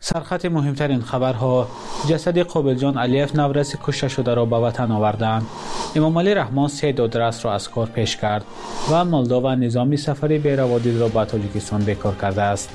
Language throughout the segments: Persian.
سرخط مهمترین خبرها: جسد قابلجان علیف نورسی کشته شده را به وطن آوردند. امام علی رحمان 3 دادرس را از کار پیش کرد و مولداوا نظامی سفری بی‌روادید را به تاجیکستان بیکار کرده است.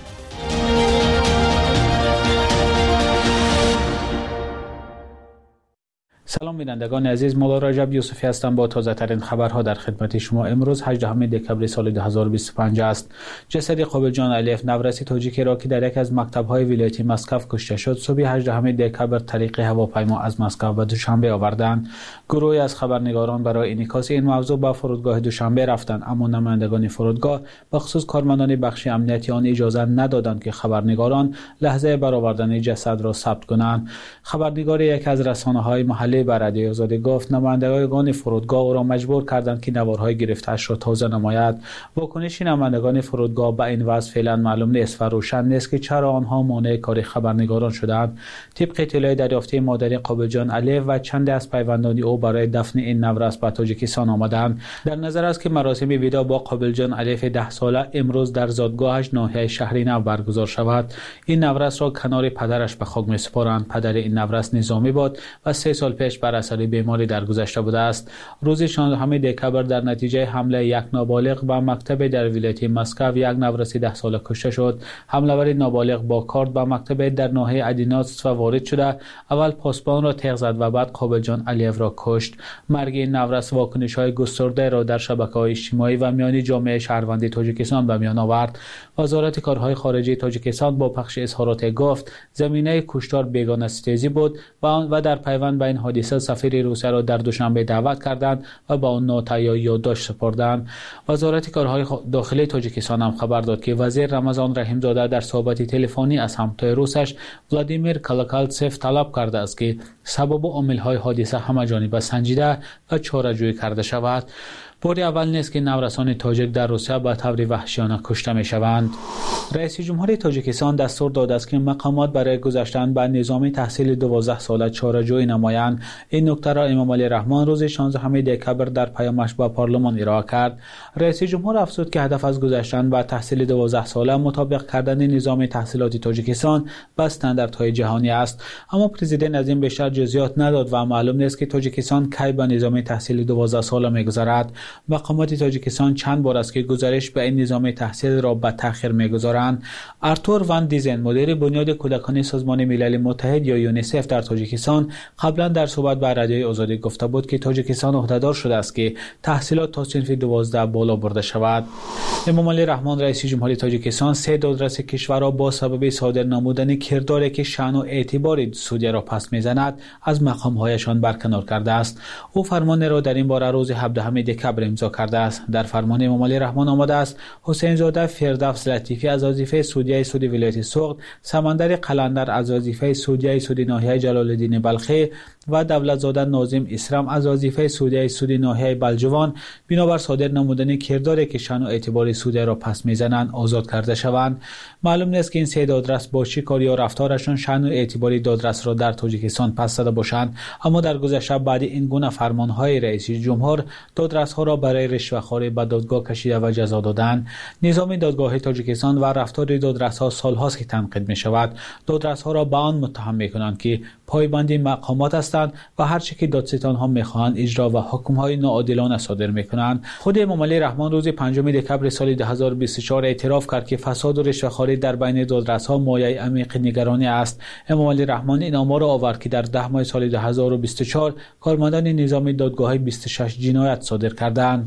سلام بینندگان عزیز، مولا رجب یوسفی هستم با تازه ترین خبرها در خدمت شما. امروز 18 دکبر سال 2025 است. جسد قابلجان علیف نورسی تاجیکی را که در یک از مکتب‌های ولایت مسکو کشته شد، صبح 18 دکبر طریق هواپیما از مسکو به دوشنبه آوردند. گروهی از خبرنگاران برای انعکاس این موضوع به فرودگاه دوشنبه رفتند، اما نمایندگان فرودگاه به خصوص کارمندان بخش امنیتی آن اجازه ندادند که خبرنگاران لحظه برآوردن جسد را ثبت کنند. خبرنگار یک از رسانه‌های محلی به رادیوی آزادی گفت نمایندگان فرودگاه او را مجبور کردند که نوارهای گرفته‌اش را تازه نماید. واکنش نمایندگان فرودگاه به این وضع فعلا معلوم نیست و روشن نیست که چرا آنها مانع کار خبرنگاران شدند. طبق اطلاع دریافتی مادر قابلجان علیف و چند از پیوندان او برای دفن این نورس به تاجیکستان آمدند. در نظر است که مراسم ودا با قابلجان علیف 10 ساله امروز در زادگاهش ناحیه شهری نو برگزار شود. این نورس را کنار پدرش به خاک می‌سپارند. پدر این نورس نظامی بود و 3 سال پیش بر اثر بیماری درگذشته بوده است. روز 16 دکبر در نتیجه حمله یک نابالغ به مکتب در ولایت مسکو یک نورسی 10 ساله کشته شد. حمله‌ور نابالغ با کارت به مکتب در ناحیه ادیناتس وارد شده، اول پاسبان را تیغ زد و بعد قابلجان علیف را کشت. مرگ این نورس واکنش‌های گسترده را در شبکه‌های اجتماعی و میان جامعه شهروندی تاجیکستان به میان آورد. وزارت کارهای خارجه تاجیکستان با پخش اظهارات گفت زمینه کشتار بیگانه ستیزی بود و در پیوند به این حادثه سفیر روسیه را در دوشنبه دعوت کردند و با آن نوت یا یادداشت سپردند. وزارت کارهای داخلی تاجیکستان هم خبر داد که وزیر رمضان رحیمزاده در صحبت تلفنی از همتای روسش ولادیمیر کالاکالتسف طلب کرده است که سبب و عامل‌های حادثه همه‌جانبه سنجیده و چاره‌جویی کرده شود. بار اول نیست که نورسان تاجیک در روسیه به طور وحشیانه کشته می‌شوند. رئیس جمهور تاجیکستان دستور داده است که مقامات برای گذشتن به نظام تحصیل 12 ساله چاره‌جویی نمایند. این نکته را امام علی رحمان روز 16 دکبر در پیامش به پارلمان ارائه کرد. رئیس جمهور افزود که هدف از گذشتن به تحصیل 12 ساله مطابق کردن نظام تحصیلات تاجیکستان با استانداردهای جهانی است، اما پرزیدنت از این بیشتر جزئیات نداد و معلوم نیست که تاجیکستان کی به نظام تحصیل 12 ساله می‌گذرد. مقامات تاجیکستان چند بار است که گزارش به این نظام تحصیل را به تأخیر می‌گذارند. آرتور وان دیزن، مدیر بنیاد کودکان سازمان ملل متحد یا یونیسف در تاجیکستان، قبلا در صحبت با رادیوی آزادی گفته بود که تاجیکستان عهده‌دار شده است که تحصیلات تا صنف 12 بالا برده شود. امام علی رحمان رئیس جمهور تاجیکستان 3 دادرس کشور را با سبب صادر نمودن کرداری که شأن و اعتبار سودی را پس می‌زند از مقام‌هایشان برکنار کرده است. او فرمان را در این باره روز 17 دکبر امضا کرده است. در فرمان امام علی رحمان آمده است حسین زاده فردوس لطیفی از وظیفه سودیه سود ولایت سوخت، سمندر قلندر از وظیفه سودیه سود ناحیه جلال الدین بلخی و دولت زاده ناظم اسرام از وظیفه سودیه سود ناحیه بلجوان بنابر صادر نمودن کرداری که شأن و اعتبار سودی را پس میزنند آزاد کرده شوند. معلوم نیست که این 3 دادرس با چه کاری یا رفتارشان شأن و اعتبار دادرس را در تاجیکستان پس زده باشند، اما در گذشته بعد این گونه فرمانهای رئیس جمهور دادرس ها را برای رشوه‌خواری به دادگاه کشیده و جزا دادند. نظام دادگاه تاجیکستان و رفتار دادرس ها سال‌هاست که تنقید می شود. دادرس ها را به آن متهم می کنند که پایبندی مقامات هستند و هر چه که دادستان ها می خواهند اجرا و حکم های ناعادلانه صادر می کنند. خود امام علی رحمان روز 5 دکبر سال 2024 اعتراف کرد که فساد و رشوه‌خواری در بین دادرس ها مایه عمیق نگرانی است. امام علی رحمان این آمار را آورد که در 10 ماه سال 2024 کارمندان نظام دادگاه 26 جنایت صادر کردند.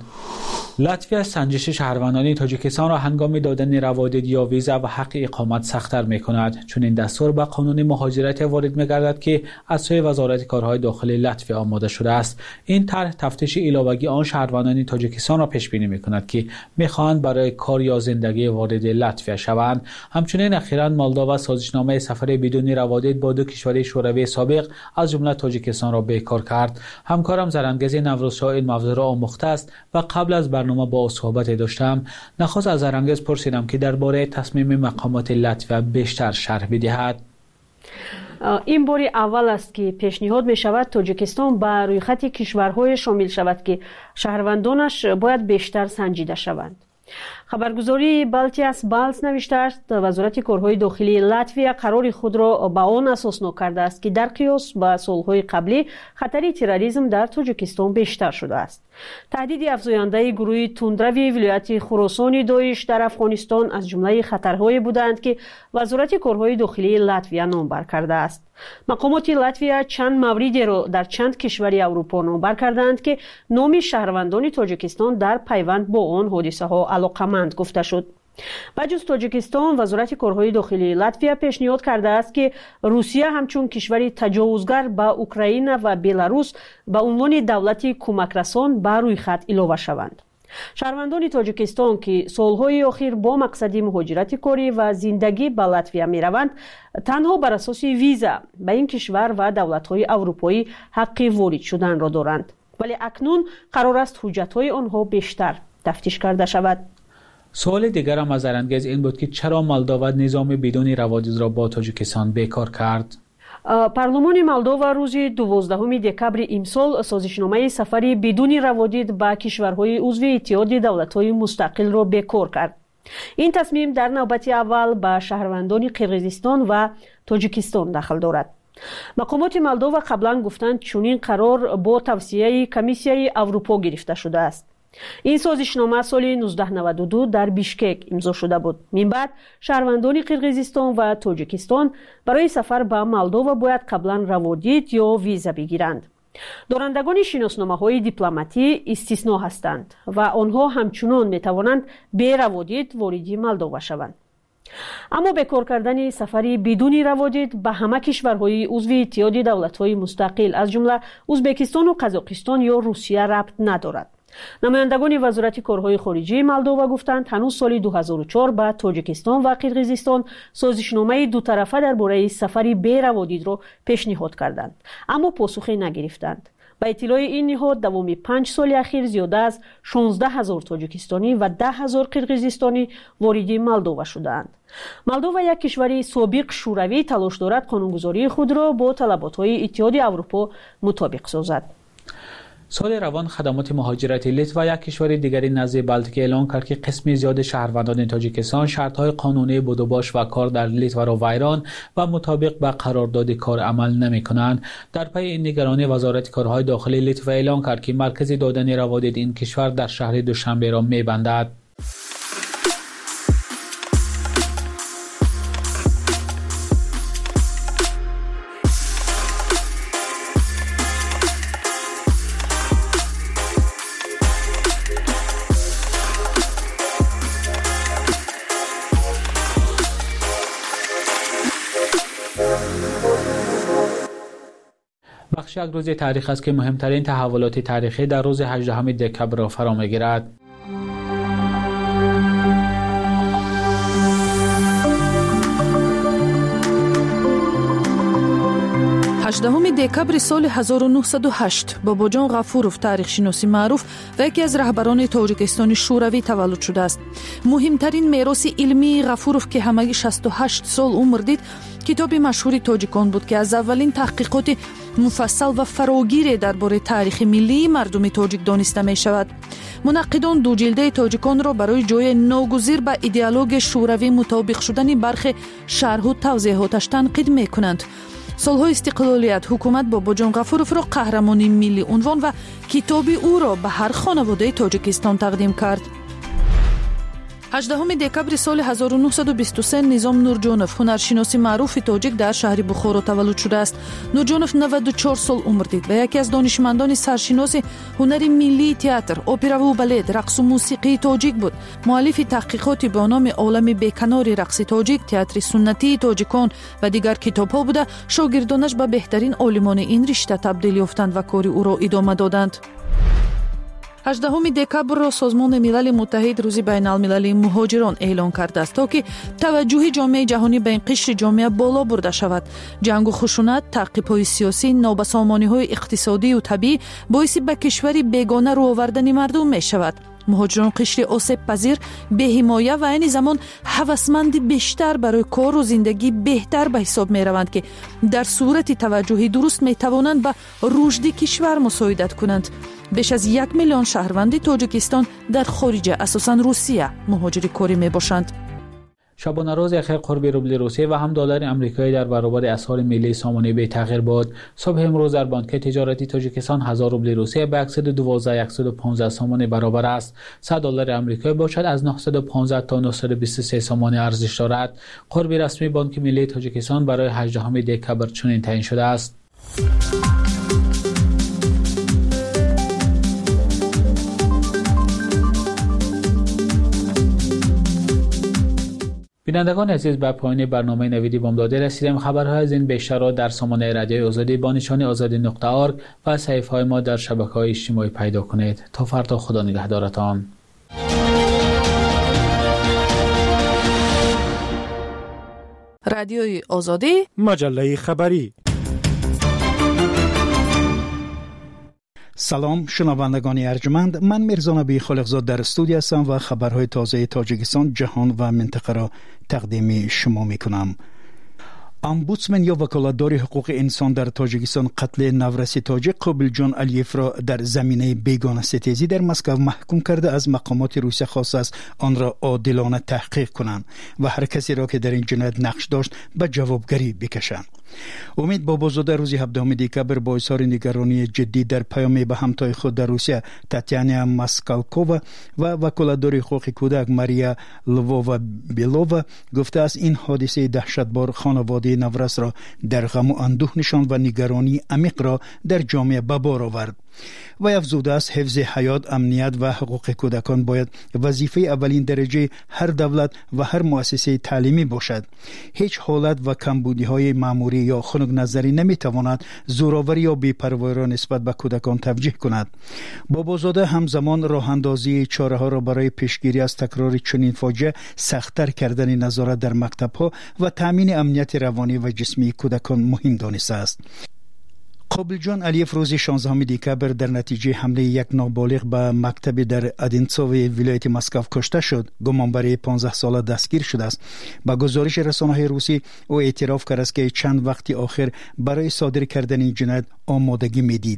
لطفی از سنجش شهروندان تاجیکستان را هنگام دادن روادید یا ویزا و حق اقامت سخت‌تر می‌کند، چون این دستور به قانون مهاجرت وارد می‌گردد که از سوی وزارت کارهای داخلی لطفی آماده شده است. این طرح تفتیش علاوگی آن شهروندان تاجیکستان را پیش بینی می‌کند که می‌خواهند برای کار یا زندگی وارد لطفی شوند. همچنین اخیراً مولداوا سازشنامه سفر بدون روادید با 2 کشور شوروی سابق از جمله تاجیکستان را بیکار کرد. همکارم زرنگز نوروزشاه این موضوع را آموخته است و قبل از برنامه با صحبت داشتم. نخست از زرنگز پرسیدم که درباره تصمیم مقامات لطفی بیشتر شرح بدهد. این بار اول است که پیشنهاد می شود تاجیکستان به روی خط کشورهای شامل شود که شهروندانش باید بیشتر سنجیده شوند. خبرگزاری بالتیاس بالز نوشته است وزارت کارهای داخلی لاتویا قرار خود را به آن اساس کرده است که در قیاس با سالهای قبلی خطر تروریسم در تاجیکستان بیشتر شده است. تهدید افزاینده گروه تندروی ولایت خراسان داعش در افغانستان از جمله خطرهای بودند که وزارت کارهای داخلی لاتویا نامبر کرده است. مقامات لاتویا چند موردی را در چند کشور اروپا نامبر کردند که نام شهروندان تاجیکستان در پیوند با آن حادثه ها علاقمند گفته شد. بجز تاجیکستان وزارت کارهای داخلی لاتویا پیشنهاد کرده است که روسیه همچون کشوری تجاوزگر به اوکراین و بلاروس به عنوان دولتی کمکرسان به روی خط اضافه شوند. شهروندان تاجیکستان که سالهای اخیر با مقصد مهاجرت کاری و زندگی به لاتویا می روند تنها بر اساس ویزا به این کشور و دولت‌های اروپایی حق وارد شدن را دارند، ولی اکنون قرار است حجت‌های آنها بیشتر تفتیش کرده شود. سوال دیگر هم از ارنگز این بود که چرا مولداوا نظام بدون روادید را با تاجیکستان بیکار کرد؟ پارلمان مولداوا روز 12 دکبر امسال سازشنامه سفری بدون روادید به کشورهای عضو اتحاد دولت‌های مستقل را بیکار کرد. این تصمیم در نوبت اول به شهروندان قرقیزستان و تاجیکستان دخل دارد. مقامات مولداوا قبلا گفتند چنین قرار با توصیه کمیسیون اروپا گرفته شده است. این سازشنامه سال 1992 در بیشکک امضا شده بود. من بعد شهروندان قرقیزستان و تاجیکستان برای سفر به مولداوا باید قبلا روادید یا ویزا بگیرند. دارندگان شناسنامه‌های دیپلماتی استثنا هستند و آنها همچنان می‌توانند بی روادید وارد مولداوا شوند. اما بیکار کردن سفری بدون روادید به همه کشورهای عضو اتحاد دولت‌های مستقل از جمله ازبکستان و قزاقستان یا روسیه ربط ندارد. نمایندگان وزارت کارهای خارجه مولداوا گفتند هنوز سال 2004 با تاجیکستان و قرقیزستان سازشنامه دو طرفه درباره سفری بی روادید را پیشنهاد کردند، اما پاسخی نگرفتند. با اطلاع این نهاد دوام 5 سال اخیر زیاده از 16,000 تاجیکستانی و 10,000 قرقیزستانی وارد مولداوا شدند. مولداوا یک کشور سابق شوروی تلاش دارد قانونگذاری خود را با طلبات‌های اتحاد اروپا مطابق سازد. سال روان خدمات مهاجرت لیتوا یک کشور دیگری نزد بالتیک اعلام کرد که قسمی زیاد شهروندان تاجیکستان شرط‌های قانونی بود و باش و کار در لیتوا را ویران و مطابق با قرارداد کار عمل نمی‌کنند. در پی این نگرانی وزارت کارهای داخلی لیتوا اعلام کرد که مرکز دادن روادید این کشور در شهر دوشنبه را می‌بندد. بخش یک روز تاریخ است که مهمترین تحولات تاریخی در روز 18 دکبر را فرا می‌گیرد. دکبر سال 1908 باباجان غفورов تاریخ‌شناسی معروف و یکی از رهبران تاجیکستان شوروی تولد شده است. مهمترین میراث علمی غفورov که همگی 68 سال عمر دید کتاب مشهور تاجیکان بود که از اولین تحقیقات مفصل و فراگیر درباره تاریخ ملی مردم تاجیک دانسته می شود. منقدان دو جلده تاجیکان را برای جای ناگزیر به ایدئولوژی شوروی مطابق شدن برخی شرح و توضیحاتش تنقید می کنند. سالهای استقلالیت حکومت باباجان غفورov را قهرمان ملی عنوان و کتاب او را به هر خانواده تاجیکستان تقدیم کرد. 18 دکبر سال 1923 نظام نورجانов هنرشناس معروف تاجیک در شهر بخارا تولد شده است. نورجانov 94 سال عمر دید و یکی از دانشمندان سرشناس هنر ملی تئاتر، اپرا و بالت، رقص و موسیقی تاجیک بود. مؤلف تحقیقاتی با نام عالم بیکنار رقص تاجیک، تئاتر سنتی تاجیکان و دیگر کتاب‌ها بوده. شاگردانش به بهترین عالمان این رشته تبدیل یافتند و کار او را ادامه دادند. 18 دکبر را سازمان ملل متحد روز بین المللی مهاجران اعلان کرده است تا که توجه جامعه جهانی به این قشر جامعه بالا برده شود. جنگ و خشونت، تعقیب‌های سیاسی، نابسامانی‌های اقتصادی و طبیعی باعث به کشوری بیگانه رو آوردن مردم می شود. مهاجران قشر آسیب پذیر، بی‌حمایه و عین زمان هوسمند بیشتر برای کار و زندگی بهتر به حساب می روند که در صورت توجه درست می توانند به رشد کشور مساعدت کنند. بیش از 1 میلیون شهروند تاجیکستان در خارج اساساً روسیه مهاجر کاری می باشند. شبانه روز اخیر قرب روبل روسیه و هم دلار آمریکایی در برابر اسعار ملی سامانه بی تغییر بود. صبح امروز در بانک تجارتی تاجیکستان 1000 روبل روسیه به 112,115 سامانه برابر است. 100 دلار آمریکایی باشد از 915 تا 923 سامانه ارزش دارد. قرب رسمی بانک ملی تاجیکستان برای 18 دکبر چنین تعیین شده است. بینندگان عزیز، به پایان برنامه نویدی بامداده رسیدیم. خبرهای از این بیشتر را در سامانه رادیوی آزادی با نشانی azadi.org و صفحه‌های ما در شبکه‌های اجتماعی پیدا کنید. تا فردا، خدا نگهدارتان. رادیوی آزادی، مجله خبری. سلام شنوندگان ارجمند، من میرزا نبی خالقزاد در استودیو هستم و خبرهای تازه تاجیکستان، جهان و منطقه را تقدیم شما میکنم. امبودسمن یا وکالتدار حقوق انسان در تاجیکستان قتل نورسی تاجیک قابلجان علیف را در زمینه بیگانه ستیزی در مسکو محکوم کرده. از مقامات روسیه خواست است آن را عادلانه تحقیق کنند و هر کسی را که در این جنایت نقش داشت به جوابگری بکشند. امید بابازاده روز 17 دکبر با اظهار نگرانی جدی در پیامی به همتای خود در روسیه تاتیانا ماسکالکووا و وکالتدار حقوق کودک ماریا لوووا بیلووا گفته است این حادثه دهشتبار خانواده نورس را در غم و اندوه نشاند و نگرانی عمیق را در جامعه به بار آورد. و افزوده است حفظ حیات، امنیت و حقوق کودکان باید وظیفه اولین درجه هر دولت و هر مؤسسه تعلیمی باشد. هیچ حالت و کمبودی‌های مأموری یا خنک نظری نمی‌تواند زوراوری یا بی‌پروایی را نسبت به کودکان توجیه کند. بابازاده همزمان راه‌اندازی چاره‌ها را برای پیشگیری از تکرار چنین فاجعه سخت‌تر کردن نظارت در مکتب‌ها و تأمین امنیت روانی و جسمی کودکان مهم دانسته است. قابلجان علیف روز 16 دکبر در نتیجه حمله یک نابالغ به مکتب در ادینتسوو ولایت مسکو کشته شد. گمانبر 15 ساله دستگیر شده است. با گزارش رسانه‌های روسی او اعتراف کرد که چند وقتی آخر برای صادر کردن این جنایت آمادگی می‌دید.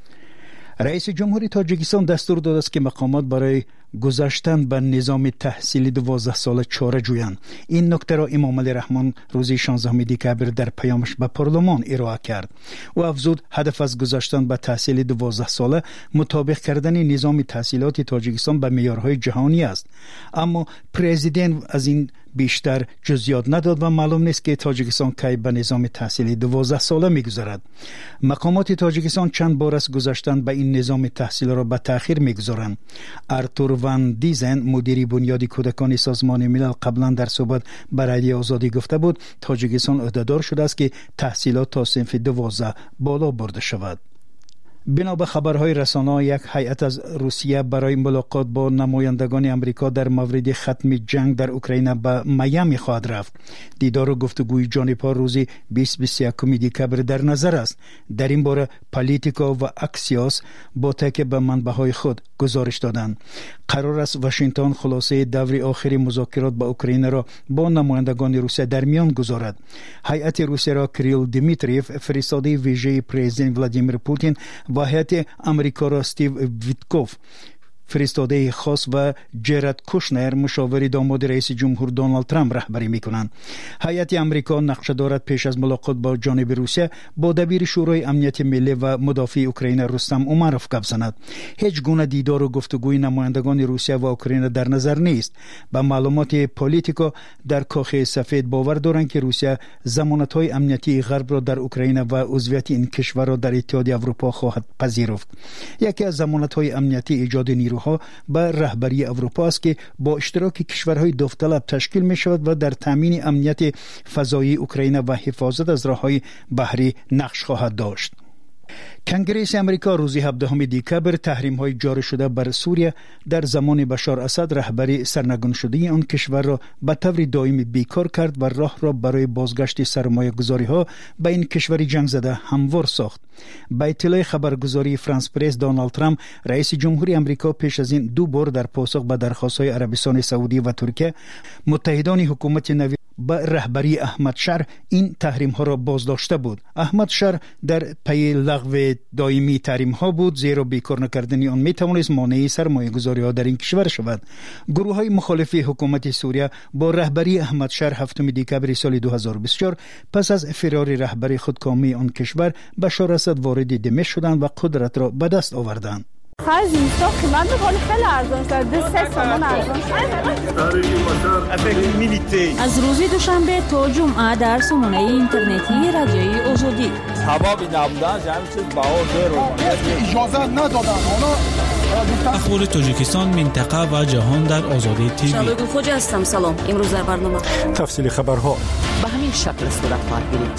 رئیس جمهوری تاجیکستان دستور داده است که مقامات برای گذاشتن به نظام تحصیلی 12 ساله چاره جویند. این نکته را امام علی رحمان روز 16 دکبر در پیامش به پارلمان ارائه کرد. او افزود هدف از گذاشتن به تحصیل 12 ساله مطابق کردن نظام تحصیلات تاجیکستان به معیارهای جهانی است. اما پرزیدنت از این بیشتر جزئیات نداد و معلوم نیست که تاجیکستان کی به نظام تحصیلی 12 ساله میگذارد. مقامات تاجیکستان چند بار از گذاشتن به این نظام تحصیل را به تأخیر میگذارند. ارتور وان دیزن مدیر بنیادی کودکان سازمان ملل قبلا در صحبت با رادیو آزادی گفته بود تاجیکستان عهدهدار شده است که تحصیلات تا صنف 12 بالا برده شود. بنا به خبرهای رسانه‌ها یک هیئت از روسیه برای ملاقات با نمایندگان امریکا در مورد ختم جنگ در اوکراین به میامی خواهد رفت. دیدار و گفتگوی جانبها روز 20-21 دکبر در نظر است. در این باره پالیتیکا و اکسیوس با تکیه به منبع‌های خود گزارش دادند. قرار است واشنگتن خلاصه دور آخری مذاکرات با اوکراین را با نمایندگان روسیه در میان گذارد. هیئت روسیه را کریل دیمیتریف فرستاده ویژه پرزیدنت ولادیمیر پوتین و هیئت امریکا را استیو ویتکوف فرستاده خاص و جرد کوشنر مشاور داماد رئیس جمهور دونالد ترامپ رهبری میکنند. هیئت امریکا نقشه دارد پیش از ملاقات با جانب روسیه با دبیر شورای امنیت ملی و مدافع اوکراین رستم امروف گپ زند. هیچ گونه دیدار و گفتگوی نمایندگان روسیه و اوکراین در نظر نیست. با معلومات پالیتیکا در کاخ سفید باور دارند که روسیه ضمانت‌های امنیتی غرب را در اوکراین و عضویت این کشور را در اتحادیه اروپا خواهد پذیرفت. یکی از ضمانت‌های امنیتی ایجاد نیروها به رهبری اروپا است که با اشتراک کشورهای داوطلب تشکیل می شود و در تامین امنیت فضایی اوکراین و حفاظت از راههای بحری نقش خواهد داشت. کنگره امریکا روز 17 دکبر تحریم‌های جاری شده بر سوریه در زمان بشار اسد رهبری سرنگون شده آن کشور را به طور دائمی بیکار کرد و راه را برای بازگشت سرمایه‌گذاری‌ها به این کشور جنگ زده هموار ساخت. به اطلاع خبرگزاری فرانس پرس، دونالد ترامپ رئیس جمهوری امریکا پیش از این 2 بار در پاسخ به درخواست‌های عربستان سعودی و ترکیه متحدان حکومت نوین با رهبری احمد شر این تحریم ها را بازداشته بود. احمد شر در پی لغو دائمی تحریم ها بود، زیرا بیکار نکردن آن می توانست مانع سرمایه گذاری ها در این کشور شود. گروه های مخالف حکومت سوریه با رهبری احمد شر 7 دکبر سال 2024 پس از فرار رهبر خودکامه آن کشور بشار اسد وارد دمشق شدند و قدرت را به دست آوردند. خرج اینستا قیمت می‌کنه خیلی ارزان شده، 3 تومان ارزان شده. از روز دوشنبه تا جمعه در سامانه اینترنتی رادیوی آزادی حبابی نبودن همین چیز بهار اجازه ندادن. اخبار تاجیکستان، منطقه و جهان در آزادی تیوی. شادو خوجا هستم. سلام. امروز در برنامه تفصیل خبرها به همین شکل صورت خواهد گرفت.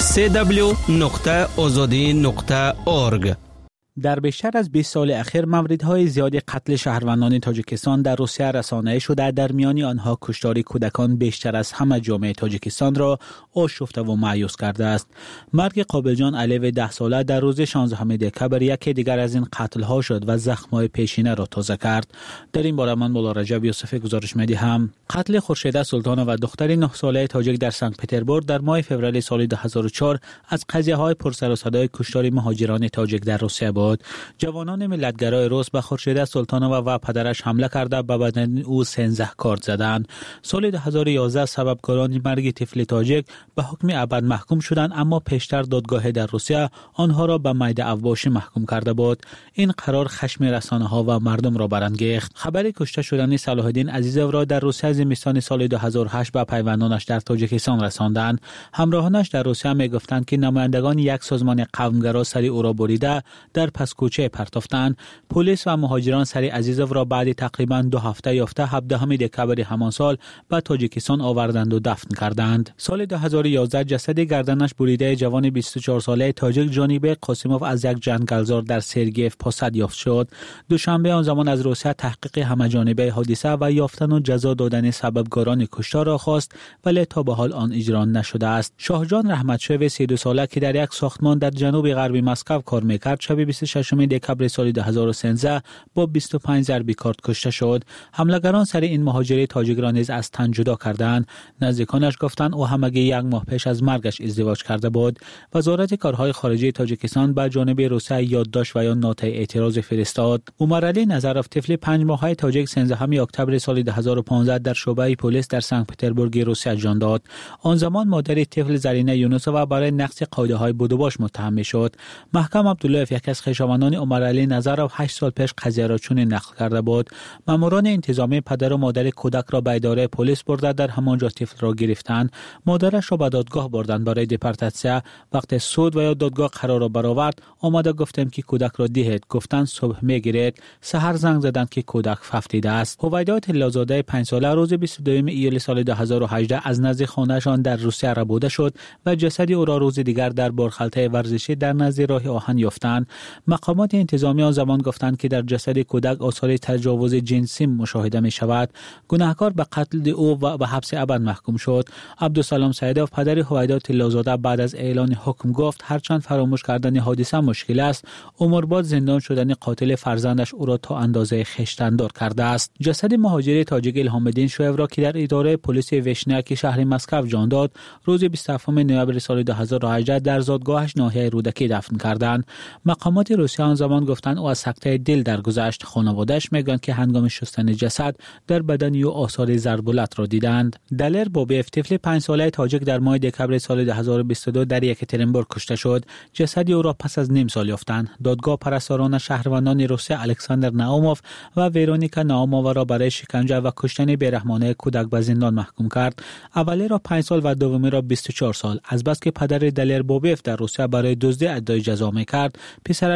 www.azadi.org. در بیشتر از 20 سال اخیر موردهای زیاد قتل شهروندان تاجیکستان در روسیه رسانه‌ای شده، در میان آنها کشتار کودکان بیشتر از همه جامعه تاجیکستان را آشفته و مایوس کرده است. مرگ قابلجان علیو 10 ساله در روز 16 دکبر یکی دیگر از این قتل‌ها شد و زخم‌های پیشینه را تازه کرد. در این باره من مولا رجب یوسفی گزارش می‌دهم. قتل خورشیده سلطانو و دختر 9 ساله تاجیک در سنت پترزبورگ در ماه فوریه سال 2004 از قضیه‌های پرسر و صدای کشتار مهاجران تاجیک در روسیه بود. جوانان ملتگرای روس به خورشیده سلطانو و پدرش حمله کرده به بدن او 13 کارد زدند. سال 2011 سببکاران مرگ طفل تاجیک به حکم ابد محکوم شدند، اما پیشتر دادگاه در روسیه آنها را به مید اواشی محکوم کرده بود. این قرار خشم رسانه‌ها و مردم را برانگیخت. خبر کشته شدن صلاح الدین عزیزوف را در روسیه زمستان سال 2008 به پیوندانش در تاجیکستان رساندند. همراهانش در روسیه میگفتند که نمایندگان یک سازمان قومگرا سری او را بریده در پس کوچه پرتافتند. پلیس و مهاجران سری عزیزوف را بعد تقریباً 2 هفته یافته 17 دکبر همان سال به تاجیکستان آوردند و دفن کردند. سال 2011 جسد گردنش بریده جوان 24 ساله تاجیک جانیبه قاسیموف از یک جنگلزار در سرگیف پاسد یافت شد. دوشنبه آن زمان از روسیه تحقیق همه‌جانبه حادثه و یافتن و جزا دادن سببکاران کشتار را خواست، ولی تا به حال آن اجرا نشده است. شاهجان رحمتشوی 32 ساله که در یک ساختمان در جنوب غربی مسکو کار می‌کرد، شب 26 دکبر سال 2013 با 25 ضربه کارد کشته شد. حملگران سر این مهاجر تاجیک را نیز از تن جدا کردند. نزدیکانش گفتند او همگی 1 ماه پیش از مرگش ازدواج کرده بود. وزارت کارهای خارجه تاجیکستان به جانب روسیه یادداشت و یا نوت اعتراض فرستاد. عمر علی نظروف طفل 5 ماهه تاجیک 13 اکتبر سال 2015 در شعبه پلیس در سنت پترزبورگ روسیه جان داد. آن زمان مادر طفل زرینه یونوسووا برای نقض قاعده‌های بودوباش متهم شد. محکم عبداللهف یکی از خویشاوندان عمر علی نظروف 8 سال پیش قضیه را چنین نقل کرده بود. ماموران انتظامی پدر و مادر کودک را به اداره پلیس برده در همانجا طفل را گرفتند. مادرش را به دادگاه بردند برای دپارتاسیون. وقتی سود و یا دادگاه قرار را برآورد، آمده گفتم که کودک را دهید. گفتند صبح میگیرید. سحر زنگ زدند که کودک ففتیده است. هویدا طلازاده 5 ساله روز 22 ایول سال 2018 از نزد خانه‌شان در روسیه ربوده شد و جسد او را روز دیگر در بارخلطه ورزشی در نزد راه آهن یافتند. مقامات انتظامی آن زمان گفتند که در جسد کودک آثار تجاوز جنسی مشاهده می شود. گناهکار به قتل او و به حبس ابد محکوم شد. عبدالسلام سیدوف پدر هویدا طلازاده بعد از اعلان حکم گفت هرچند فراموش کردن حادثه مشکل است، عمرباد زندان شدن قاتل فرزندش او را تا اندازه خشتندار کرده است. جسد مهاجر تاجیک الهام الدین شویو را که در اداره پلیس وشنیاک شهر مسکو جان داد، روز 27 نوامبر سال 2018 در زادگاهش ناحیه رودکی دفن کردند. مقامات روسیه آن زمان گفتند او از سکته دل درگذشت. خانواده‌اش میگویند که هنگام شستن جسد در بدن او آثار ضربالت را دیدند. دلر بوبیف طفل 5 ساله تاجیک در ماه دکبر سال 2022 در یکاترینبورگ کشته شد. جسد او را پس از نیم سال یافتند. دادگاه پرستاران شهروندان روسیه الکساندر ناوموف و ویرونیکا ناومووا را برای شکنجه و کشتن بیرحمانه کودک به زندان محکوم کرد. اولی را 5 سال و دومی را 24 سال. از بس که پدر دلر بوبیف در روسیه برای دزدی ادعای جزا می‌کرد، پسرش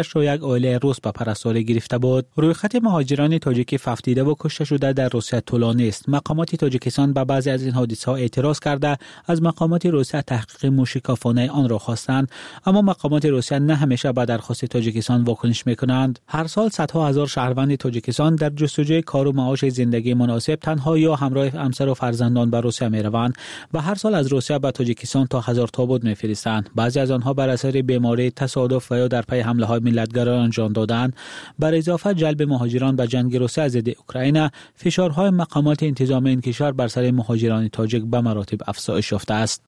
خودش را یک عائله روس به پرستاری گرفته بود. رویخط مهاجران تاجیکی ففتیده و کشته شده در روسیه طولانی است. مقامات تاجیکستان به بعضی از این حادثه‌ها اعتراض کرده از مقامات روسیه تحقیق موشکافانه آن را خواستند، اما مقامات روسیه نه همیشه به درخواست تاجیکستان واکنش می‌کنند. هر سال صدها هزار شهروند تاجیکستان در جستجوی کار و معاش زندگی مناسب تنها یا همراه همسر و فرزندان به روسیه می‌روند و هر سال از روسیه به تاجیکستان تا 1000 تابوت می‌فرستند. بعضی از آنها بر اثر بیماری، تصادف و یا در پی حمله‌های ملت‌گرایان جان دادند. بر اضافه جلب مهاجران به جنگ روسیه ضد اوکراین، فشارهای مقامات انتظامی این کشور بر سر مهاجران تاجیک به مراتب افزایش یافته است.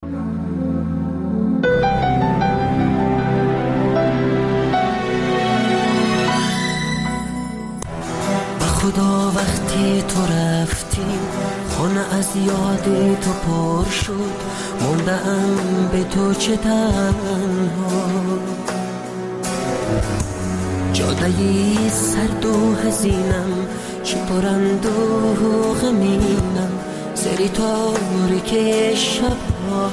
خدا وقتی تو رفتی خونه از یاد تو پر شد، موندم به تو چه تنها، جادهی سرد و حزینم چه پرند و غمینم، سری تاریک شبها،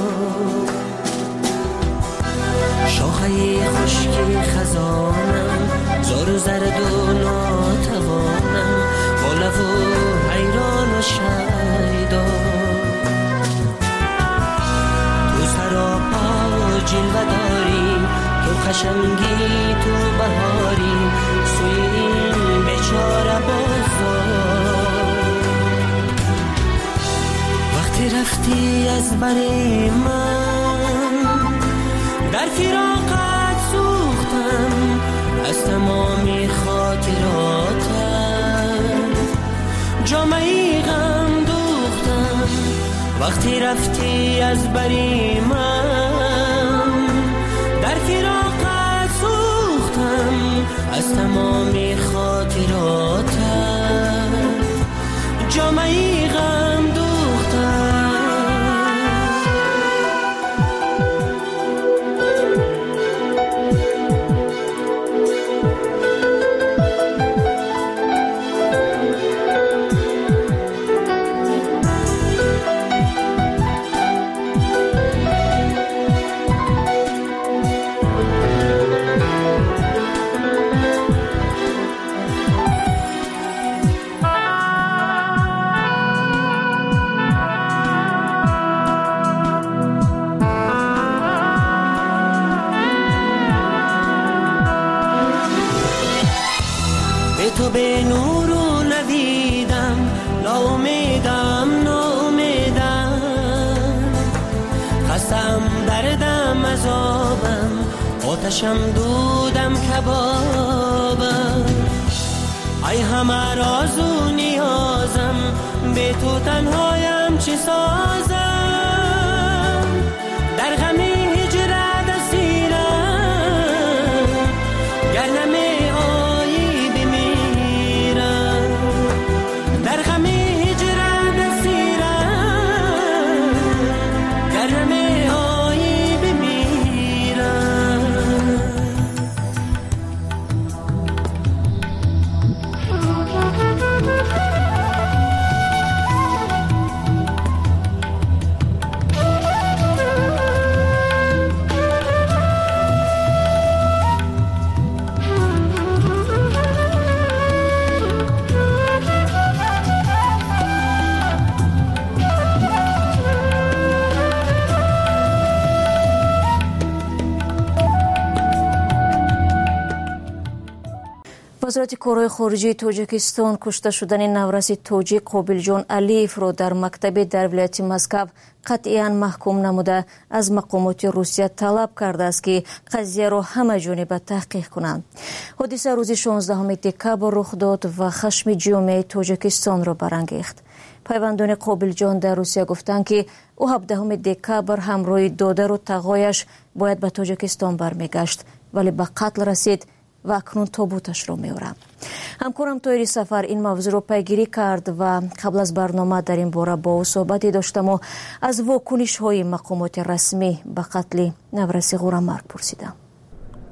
شاخه خشکی خزانم زار و زرد و ناتوانم، با لب و حیران و شیدا، تو سراپا جلوه داری، تو خشنگی تو بهاری، سوی این بیچاره بازار، وقتی رفتی از بر من در فراقت سوختم، از تمامی خاطراتم جامعی غم دوختم، وقتی رفتی از بری من در فراقت سوختم، از تمامی خاطراتم جامعی غم دوختم. تو به نور و ندیدم، ناامیدم ناامیدم، خستم دردم عذابم، آتشم دودم کبابم، ای همه راز و نیازم، به تو تنهایم چه سازم، در غم هجرت اسیرم، گر نمی وزارت کارهای خارجه تاجیکستان کشته شدن نورس تاجیک قابلجان علیف را در مکتب در ولایت مسکو قطعاً محکوم نموده از مقامات روسیه طلب کرده است که قضیه را همه جانبه تحقیق کنند. حادثه روز 16 دکبر رخ داد و خشم جامعه تاجیکستان را برانگیخت. پیوندان قابلجان در روسیه گفتند که او 17 دکبر همراه دادر و تقایش باید به تاجیکستان برمیگشت، ولی به قتل رسید و اکنون تابوتش را می‌آورند. همکارم طاهر سفر این موضوع را پیگیری کرد و قبل از برنامه در این باره با او صحبتی داشتم و از واکنش‌های مقامات رسمی به قتل نورس غورامرگ پرسیدم.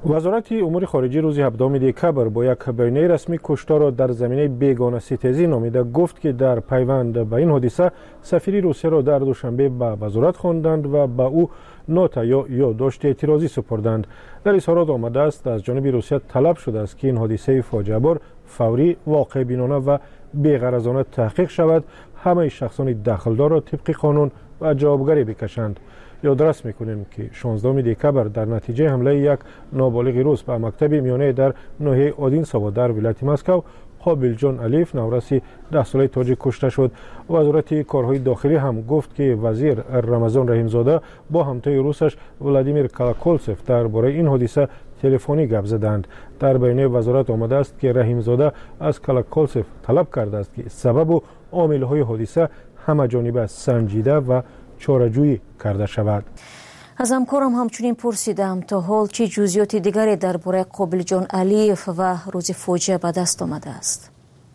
وزارت امور خارجه روز 17 دکبر با یک بیانیه رسمی کشتار را در زمینه بیگانه ستیزی نامیده گفت که در پیوند به این حادثه سفیر روسیه را در دوشنبه به وزارت خواندند و به او نوت یا یادداشت اعتراضی سپردند. در اظهارات آمده است از جانب روسیه طلب شده است که این حادثه فاجعه بار فوری، واقع بینانه و بی‌غرضانه تحقیق شود، همه شخصان دخلدار را طبق قانون و جوابگری بکشند. یادداشت میکنیم که 16 دکبر در نتیجه حمله یک نابالغ روس به مکتب میانه در ناحیه اودینسا در ولایت مسکو قابل جان الیف نورسی 10 ساله تاجیک کشته شد. وزارت کارهای داخلی هم گفت که وزیر رمضان رحیمزاده با همتای روسش ولادیمیر کالاکولسف درباره این حادثه تلفنی گپ زدند. در بیانیه وزارت آمده است که رحیمزاده از کالاکولسف طلب کرده است که سبب و عامل‌های حادثه همه جانبه سنجیده و چاره‌جویی کرده شود. از همکارم همچنین پرسیدم تا حال چه جزئیات دیگری درباره قابل جان الیف و روز فاجعه به دست آمده است.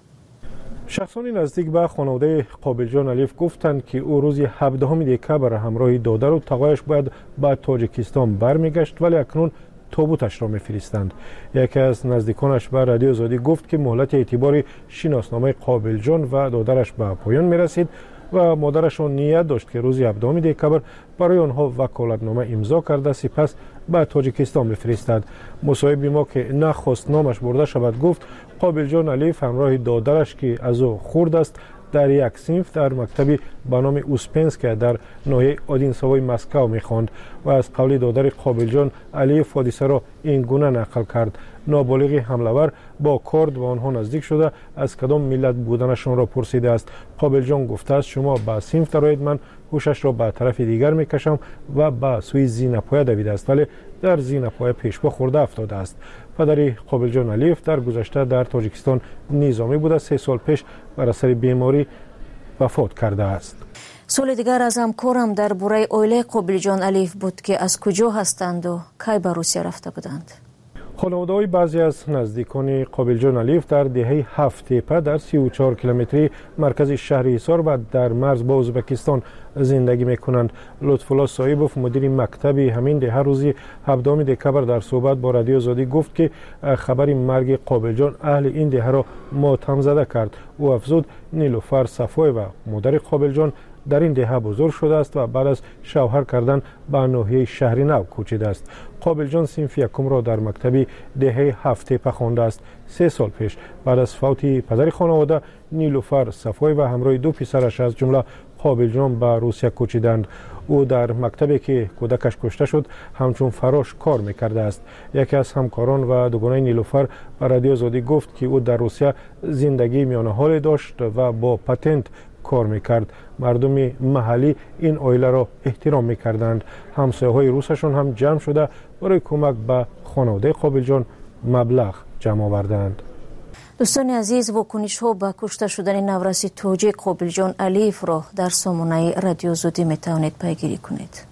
شخصان نزدیک به خانواده قابل جان الیف گفتند که او روز 17 دکبر همراه دادر و تقایش باید به تاجیکستان برمیگشت، ولی اکنون تابوتش را میفرستند. یکی از نزدیکانش به رادیو آزادی گفت که مهلت اعتباری شناسنامه قابل جان و دادرش به پایان میرسید و مادرشان نیت داشت که روز 17 دکبر برای آنها وکالتنامه امضا کرده سپس به تاجیکستان بفرستد. مصاحب ما که نخواست نامش برده شود گفت قابل جان الیف همراه دادرش که از او خرد است در یک صنف در مکتبی به نام اوسپنسک در ناحیه اودینساوی مسکو میخواند و از قول دادر قابل جان الیف حادثه را این گونه نقل کرد. نابالغ حمله‌ور با کارد به آنها نزدیک شده از کدام ملت بودنشان را پرسیده است. قابل جان گفته است شما به صنف درآیید، من هوشش را به طرف دیگر میکشم و به سوی زینه‌پایه دویده است، ولی در زینه‌پایه پیشپا خورده افتاده است. پدر قابل جان الیف در گذشته در تاجیکستان نظامی بوده، 3 سال پیش بر اثر بیماری وفات کرده است. سوال دیگر از همکارم درباره عائله قابل جان الیف بود که از کجا هستند و کی به روسیه رفته بودند. خانواده‌های بعضی از نزدیکان قابل جان الیف در دهه 7 تپه در 34 کیلومتری مرکز شهر حصار و در مرز با ازبکستان زندگی میکنند. لطفالله صاحبوف مدیر مکتبی همین دهه روز 17 دکبر در صحبت با رادیو آزادی گفت که خبر مرگ قابل جان اهل این دهه را ماتم زده کرد. او افزود نیلوفر صفای و مادر قابل جان در این دهه بزرگ شده است و بعد از شوهر کردن به ناحیه شهر نو کوچیده است. قابل جان صنف یکم را در مکتبی دهه 7 تپه خوانده است. 3 سال پیش بعد از فوت پدر خانواده نیلوفر صفای و همراه 2 پسرش از جمله قابل جان به روسیه کوچیدند. او در مکتبی که کودکش کشته شد همچون فراش کار میکرده است. یکی از همکاران و دوگانه نیلوفر به رادیو آزادی گفت که او در روسیه زندگی میانه حال داشت و با پتنت کار میکرد. مردم محلی این عائله را احترام میکردند. همسایه‌های روسشان هم جمع شده برای کمک به خانواده قابل جان مبلغ جمع آوردند. دوستان عزیز، واکنش ها به کشته شدن نورسی تاجیک قابل جان الیف را در سامانه رادیو آزادی می توانید پیگیری کنید.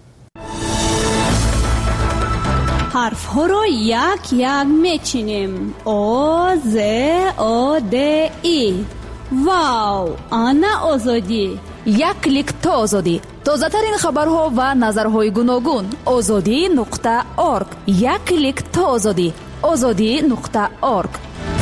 حرف ها را یک یک می چینیم. آ ز آ د ای. واو، آنا آزادی. یک کلیک تا آزادی. تازه ترین خبرها و نظرهای گوناگون. azadi.org. یک کلیک تا آزادی. azadi.org.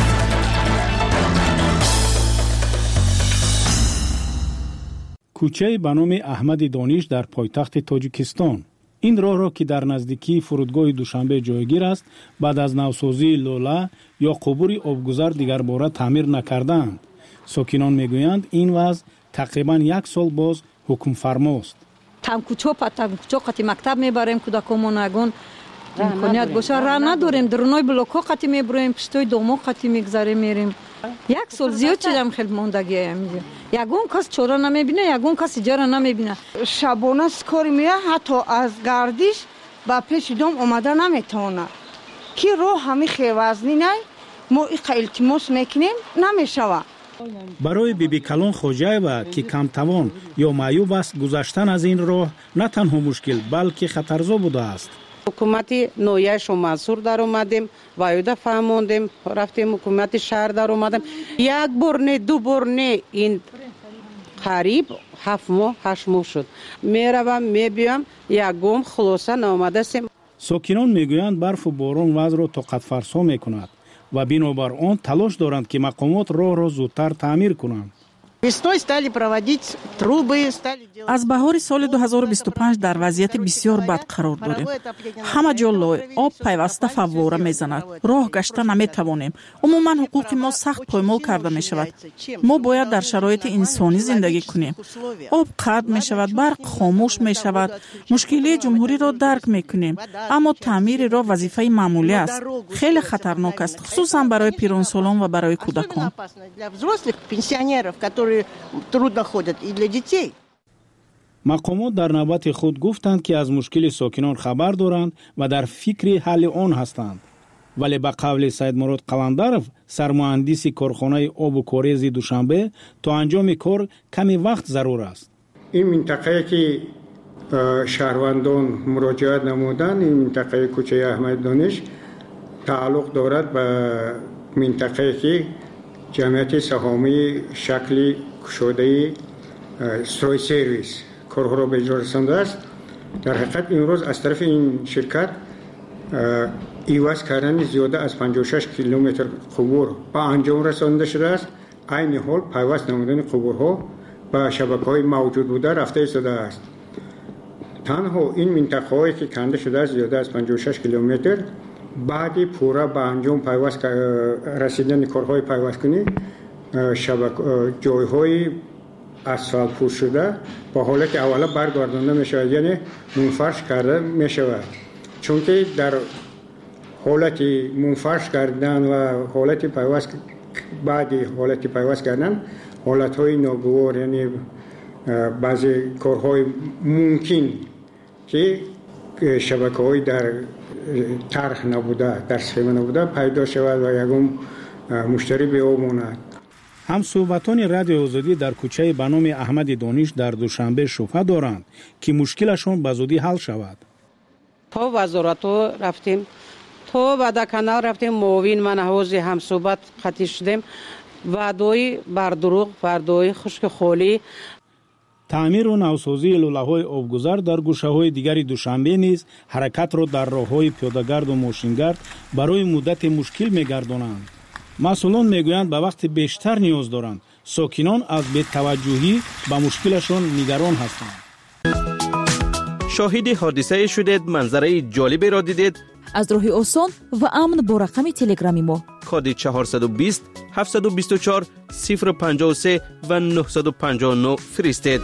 کوچه به نام احمد دانش در پایتخت تاجیکستان. این راه را که در نزدیکی فرودگاه دوشنبه جایگیر است، بعد از نوسازی لوله یا قبور آبگذر دیگر باره تعمیر نکردند. ساکنان میگویند این وضع تقریبا 1 سال باز حکم فرماست. تمکوچو قطی مکتب میبریم کودکامون اگون امکانیت باشه راه نداریم، درونای بلوکو قطی میبریم، پشتوی دومو قطی میگذاریم میریم. 1 سال زیاد شدم خیلی موندگی میگم. یگون کس چورا نمیبینه، یگون کس اجاره نمیبینه. شبانه کار میره، حتی از گردش با پیش دوم اومده نمیتونه. کی راه همین خیوزنی نه، ما التماس میکنیم نمیشوه. برای بیبی کلان خوجایوا که کم توان یا معیوب است گذشتن از این راه نه تنها مشکل بلکه خطرزا بوده است. حکومت نویش و منصور در اومدیم، وایده فهموندیم، رفتیم حکومت شهر در اومدیم. 1 بار نه 2 بار نه، این قریب 7 ماه 8 ماه شد. میروم میبیم یکم خلاصه نامده سیم. ساکنان میگویند برف و باران وضع را طاقت فرسا میکند و بنابر آن تلاش دارند که مقامات راه را زودتر تعمیر کنند. از بهار سال 2025 در وضعیت بسیار بد قرار داریم. همه جا لای آب پیوسته فواره میزند. راه گشته نمیتوانیم. عموما حقوق ما سخت پایمال کرده می شود. ما باید در شرایط انسانی زندگی کنیم. آب قطع می شود، برق خاموش می شود. مشکلی جمهوری را درک می کنیم، اما تعمیر راه وظیفه معمولی است. خیلی خطرناک است، خصوصا برای پیرانسالان و برای کودکان. مقامات در نوبت خود گفتند که از مشکل ساکنان خبر دارند و در فکر حل آن هستند. ولی به قول سید مراد قلندرов، سرمهندس کارخانه آب و کاریز دوشنبه، تا انجام کار کمی وقت ضرور است. این منطقه که شهروندان مراجعت نمودند، این منطقه کوچه احمد دانش تعلق دارد به منطقه که جمعیت سهامی شکلی کشاده استروی سرویس کارها را به اجرا رسانده است. در حقیقت این روز از طرف این شرکت ایواز کردن زیاده از 56 کیلومتر قبور به انجام رسانده شده است. عین حال پیوست نمودن قبورها به شبکه‌های موجود بوده رفته ایستاده است. تنها این منطقه‌هایی که کنده شده است زیاده از 56 کیلومتر بعد پورا به انجام پیوست رسیدن کارهای پیوست کنی جایهای اسفالت پوش شده با حالت اولا برگردانده می شود، یعنی منفرش کرده می شود. چون که در حالت منفرش کردن و حالت پیوست بعد حالت پیوست کردن حالتهای ناگوار، یعنی بعضی کارهای ممکن که شبکه‌های در طرح نبوده، در سخیمه نبوده پیدا شود و یکم مشتری به او ماند. همصحبتان رادیو آزادی در کوچه به نام احمد دانش در دوشنبه شبهه دارند که مشکلشون به زودی حل شود. تا وزارت رفتیم، تا بدکنال رفتیم، معاون من حوض همصحبت خطی شدیم، وعده‌ای بر دروغ، وعده‌ای خشک خالی. تعمیر و نوسازی لوله‌های آبگذر در گوشه‌های دیگر دوشنبه نیز حرکت را در راه‌های پیاده‌گرد و ماشین‌گرد برای مدت مشکل می‌گردانند. مسئولان میگویند به وقت بیشتر نیاز دارند. ساکنان از بی‌توجهی به مشکلشان نگران هستند. شاهد حادثه شدید، منظره جالبی را دیدید؟ از راه آسان و امن با رقم تلگرامی ما کد 420 724 053 و 959 فرستید.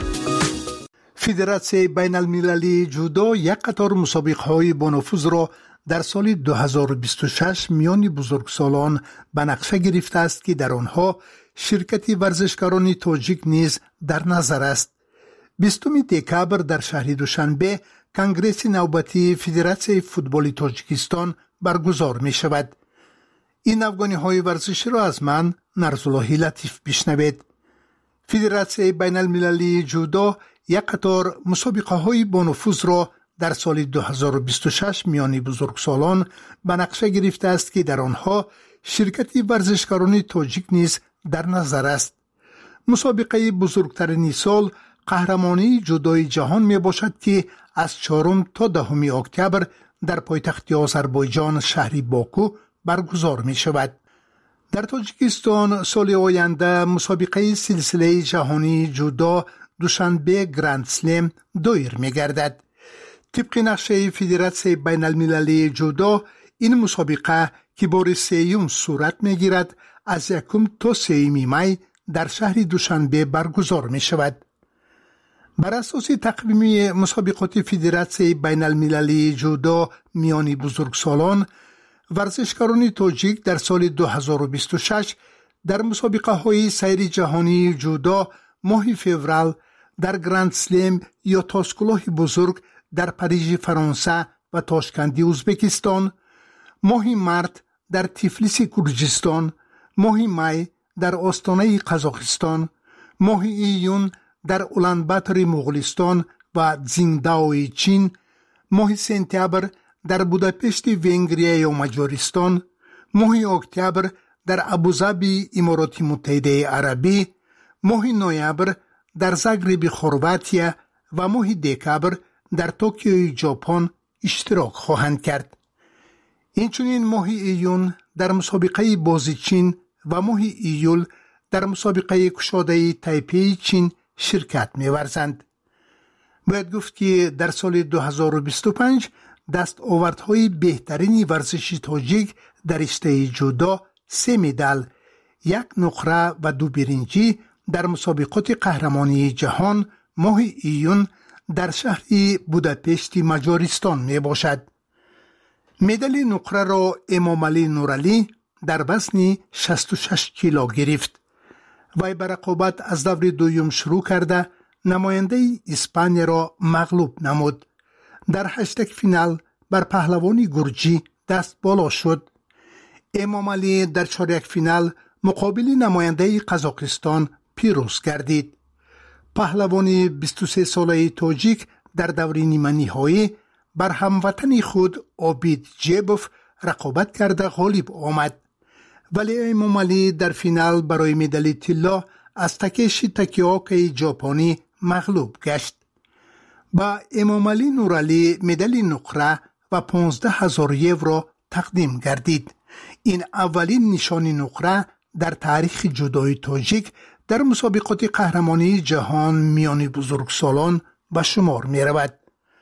فدراسیون بین المللی جودو یک قطار مسابقه‌های با نفوذ را در سال 2026 میان بزرگسالان به نقشه گرفته است که در آنها شرکت ورزشکاران تاجیک نیز در نظر است. 20 دکبر در شهر دوشنبه کنگره نوبتی فدراسیون فوتبال تاجیکستان برگزار می شود. این افغانی‌های ورزشی را از من نرزالله لطیف بشنوید. فدراسیون بین المللی جودو یک قطار مسابقه‌های با نفوذ را در سال 2026 میان بزرگسالان به نقشه گرفته است که در آنها شرکت ورزشکاران تاجیک نیز در نظر است. مسابقه بزرگترین سال قهرمانی جودوی جهان می باشد که از 4 تا 10 اکتبر در پایتخت آذربایجان شهر باکو برگزار می شود. در تاجیکستان سال آینده مسابقه سلسله جهانی جودو دوشنبه گرند سلم دایر می گردد. طبق نقشه فدراسیون بین المللی جودو این مسابقه که بار سیوم صورت می گیرد از 1 تا 3 می در شهر دوشنبه برگزار می شود. بر اساس تقویم مسابقات فدراسیون بین المللی جودو میان بزرگسالان، ورزشکاران تاجیک در سال 2026 در مسابقه های سیر جهانی جودو ماه فوریه در گرند سلم یا تاسکلاه بزرگ در پاریژ فرانسه و تاشکند ازبکستان، ماه مارت در تیفلیس گرجستان، ماه می در آستانه قزاقستان، ماه ایون در اولانباتر مغولستان و زینگداو چین، ماه سپتامبر در بوداپشت ونگریا یا مجارستان، ماه اکتبر در ابوظبی امارات متحده عربی، ماه نوامبر در زاگرب کرواتی و ماه دکبر در توکیو ژاپن اشتراک خواهند کرد. اینچنین ماه ایون در مسابقه بازی چین و ماه ایول در مسابقه کشاده تایپی چین شرکت می‌ورزند. باید گفت که در سال 2025 دستاوردهای بهترین ورزشی تاجیک در رشته جودو 3 مدال، 1 نقره و 2 برنجی در مسابقات قهرمانی جهان ماه ایون در شهر بوداپشت مجارستان می باشد. مدال نقره را امامعلی نورعلی در وزن 66 کیلو گرفت. وی به رقابت از دور دوم شروع کرده نماینده اسپانیا را مغلوب نمود. در هشتگ فینال بر پهلوان گرجی دست بالا شد. امامعلی در چهارک فینال مقابل نماینده قزاقستان پیروز گردید. پهلوان 23 ساله تاجیک در دور نیمه نهایی بر هموطن خود عابید جیبوف رقابت کرده غالب آمد. ولی امامعلی در فینال برای مدال طلا از تاکشی تاکیوکی ژاپنی مغلوب گشت. با امامعلی نورعلی مدال نقره و 15,000 یورو تقدیم گردید. این اولین نشان نقره در تاریخ جودوی تاجیک در مسابقات قهرمانی جهان میان بزرگسالان به شمار می رود.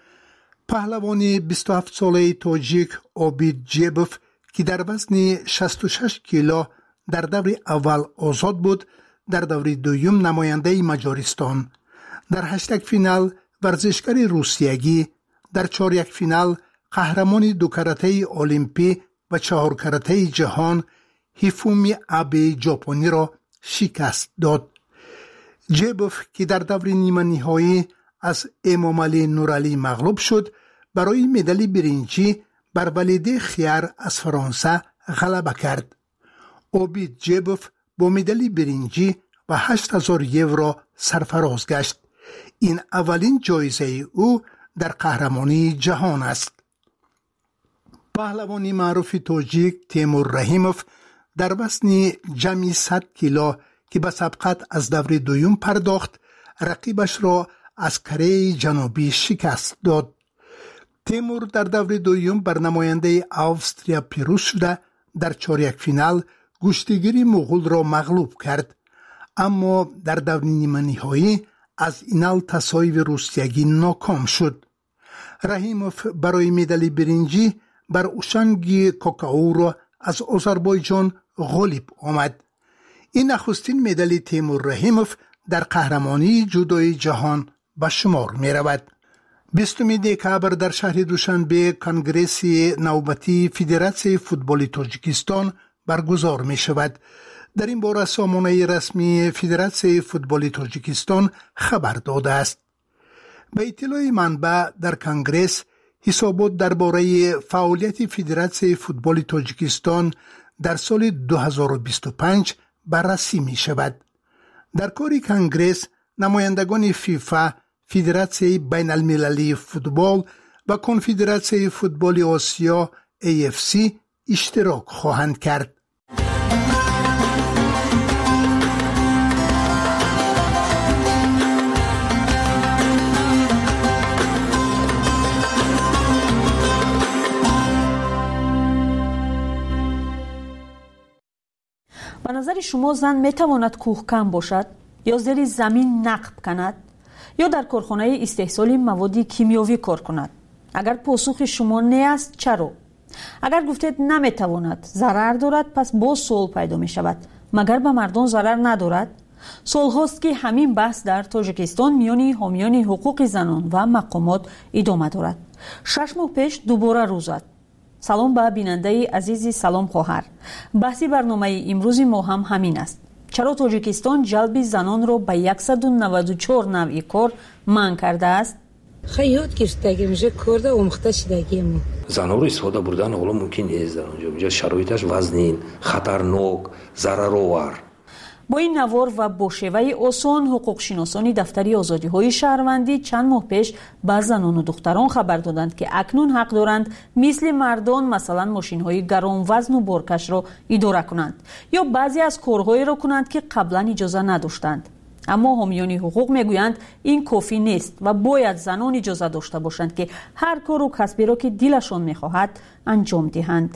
پهلوان 27 ساله تاجیک عابید جیبوف که در وزن 66 کیلو در دور اول آزاد بود، در دور دوم نماینده مجارستان، در هشتگ فینال ورزشکار روسیگی، در چهارک فینال قهرمان 2 کاراته المپی و 4 کاراته جهان هیفومی آبه ژاپنی را شکست داد. جیبوف که در دور نیمه نهایی از امامعلی نورعلی مغلوب شد، برای مدال برنجی بر ولیده خیر از فرانسه غلبه کرد. عابید جیبوف با مدال برنجی و 8,000 یورو سرفراز گشت. این اولین جایزه او در قهرمانی جهان است. پهلوان معروف تاجیک تیمور رحیموف در وزن جمعی 100 کیلو که به سبقت از دور دوم پرداخت، رقیبش را از کره جنوبی شکست داد. تیمور در دور دوم بر نماینده آستریا پیروز شده در چهارک فینال گشتیگیر مغول را مغلوب کرد، اما در دور نیمه نهایی از اینال تسایب روسیگی ناکام شد. رحیموف برای مدال برنجی بر اوشنگ کوکاورو از آذربایجان غالب آمد. این نخستین مدال تیمور رحیموف در قهرمانی جودوی جهان به شمار می رود. 20 دکبر در شهر دوشنبه کنگره نوبتی فدراسیون فوتبال تاجیکستان برگزار می شود. در این باره سامانه رسمی فدراسیون فوتبال تاجیکستان خبر داده است. به اطلاع منبع در کنگرس حسابات درباره فعالیت فدراسیون فوتبال تاجیکستان در سال 2025 بررسی می شود. در کار کنگرس نمایندگان فیفا، فدراسیون بین المللی فوتبال و کنفدراسیون فوتبال آسیا AFC اشتراک خواهند کرد. به نظر شما زن میتواند کوهکن باشد یا زیر زمین نقب کند یا در کارخانه استحصال مواد کیمیاوی کار کند؟ اگر پاسخ شما نه است چرا؟ اگر گفتید نمیتواند، ضرر دارد، پس باز سوال پیدا می شود مگر به مردم ضرر ندارد؟ سال هاست که همین بحث در تاجیکستان میان حامیان حقوق زنان و مقامات ادامه دارد. 6 ماه پیش دوباره روز زد. سلام به بیننده عزیزی، سلام خواهر. بحثی برنامه امروز ما هم همین است. چرا تاجیکستان جلب زنان را به 194 نوع کار منع کرده است؟ خیلی گرفتگی میشه کرده اومخته شدگی ما. زنها رو استفاده بردن حالا ممکن نیست در اونجا شرایطش وزنین، خطرناک، ضررآور. با این نوار و با شیوه آسان حقوق شناسان دفتری آزادی های شهروندی چند ماه پیش به زنان و دختران خبر دادند که اکنون حق دارند مثل مردان مثلا ماشین های گران وزن و بارکش را اداره کنند یا بعضی از کارهایی را کنند که قبلا اجازه نداشتند. اما حامیان حقوق میگویند این کافی نیست و باید زنان اجازه داشته باشند که هر کار و کسبی را که دلشان میخواهد انجام دهند.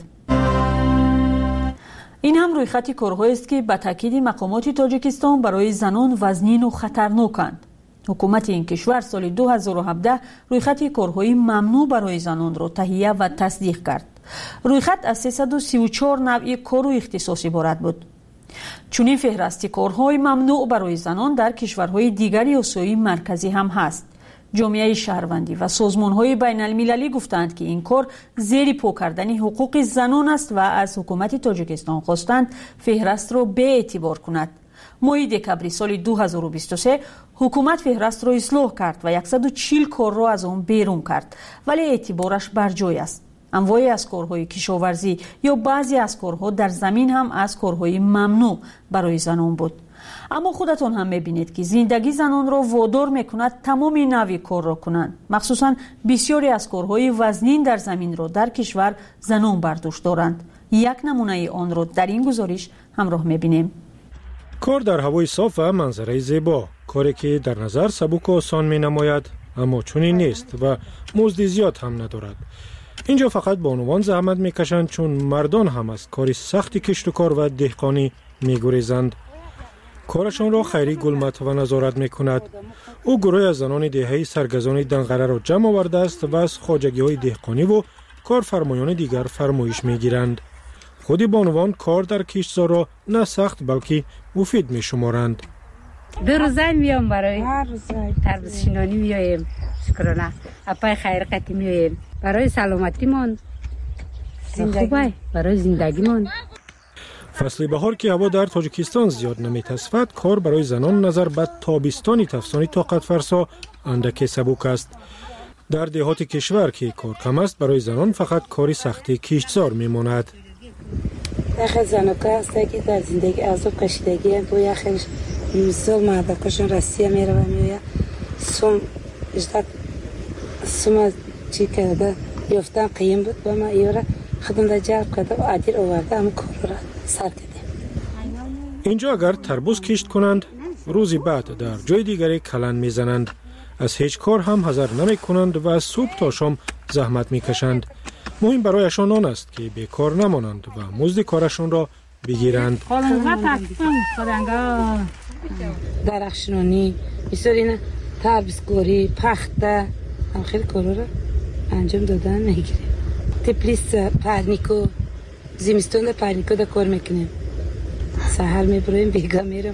این هم رویخط کارهایی است که به تاکید مقامات تاجیکستان برای زنان وزنین و خطرناکند. حکومت این کشور سال 2017 رویخط کارهای ممنوع برای زنان را تهیه و تصدیق کرد. رویخط از 334 نوع کار و اختصاص عبارت بود. چنین فهرست کارهای ممنوع برای زنان در کشورهای دیگری آسیای مرکزی هم هست. جامعه شهروندی و سازمان‌های بین‌المللی گفتند که این کار زیر پا کردن حقوق زنان است و از حکومت تاجیکستان خواستند فهرست را به اعتبار کند. ماه دکبر سال 2023 حکومت فهرست را اصلاح کرد و 140 کار را از آن بیرون کرد، ولی اعتبارش بر جای است. انواعی از کارهای کشاورزی یا بعضی از کارها در زمین هم از کارهای ممنوع برای زنان بود. اما خودتون هم میبینید که زندگی زنان را وادار میکند تمام نوع کار را کنند. مخصوصا بسیاری از کارهای وزنین در زمین را در کشور زنان برداشت دارند. یک نمونه آن را در این گزارش همراه میبینیم. کار در هوای صاف و منظره زیبا، کاری که در نظر سبک و آسان می نماید اما چنین نیست و مزد زیاد هم ندارد. اینجا فقط بانوان زحمت میکشند چون مردان هم از کاری سخت کشت و کار و دهقانی میگریزند. کارشان را خیری گلمت و نظارت میکند. او گروه از زنان دهه‌ای سرگزان دنقره را جمع آورده است و از خواجگی های دهقانی و کارفرمایان دیگر فرمایش میگیرند. خود بانوان کار در کشتزار را نه سخت بلکه مفید میشمارند. دو روزه میام برای تربوز شینانی میایم، شکرانه اپای خیرقتی میایم برای سلامتیمون، خوبه برای زندگیمون. فصل بهار که هوا در تاجیکستان زیاد نمیتصفد، کار برای زنان نظر به تابستانی تفسانی طاقت فرسا اندکی سبک است. در دهات کشور که کار کم است، برای زنان فقط کاری سختی کشتزار میماند. یخ زنکا هست که در زندگی عذاب کشیدگی هم با یخش مثال مردکاشون رسیه میره و میویا سوم چی کرده یافتن قیم بود با ما ایوره خودم در جلب کرده و عدیر آورده هم کار را سر کردیم. اینجا اگر تربوز کشت کنند، روزی بعد در جای دیگری کلن میزنند. از هیچ کار هم حذر نمی کنند و از صبح تا شام زحمت میکشند. مهم برایشان آن است که بیکار نمانند و مزد کارشان را بگیرند. درخشنانی، بسیار این تربیزکاری، پخته، هم خیلی کارا را انجام دادن میگیریم. تپلیس پرنیکو، زمستون در پرنیکو در کار میکنیم. سحر میبریم بیگا میرم.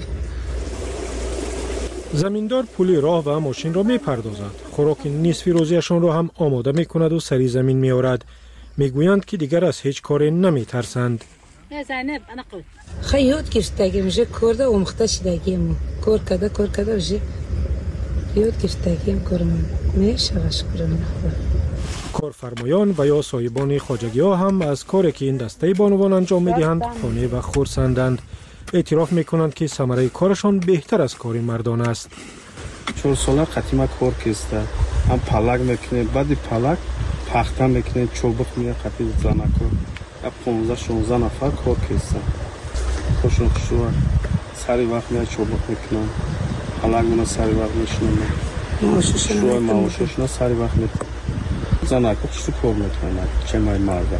زمیندار پول راه و ماشین را میپردازد. خوراک نصف روزیشان را هم آماده میکند و سری زمین میآورد. میگویند که دیگر از هیچ کاری نمیترسند. خیلی یاد گرفتگی میشه کار ده آموخته شدگیم. کار کده میشه یاد گرفتگیم کارم میشه شکرانه خدا. کارفرمایان و یا صاحبان خواجگی ها هم از کاری که این دسته بانوان انجام میدهند خانه و خرسندند. اعتراف میکنند که ثمره کارشان بهتر از کار مردان است. 4 ساله قدیما کار کسته هم پلک میکنه، بعد پلک پخته میکنه، چوبک میه قطعی زنکو 15-16 نفر کار کسته خوشون خوشو سری وقت میه چوبک میکنن، پلک منو سری وقت میشنن معاششون سری وقت میکنن زنکو خوشو کار میکنن چه مای مرده.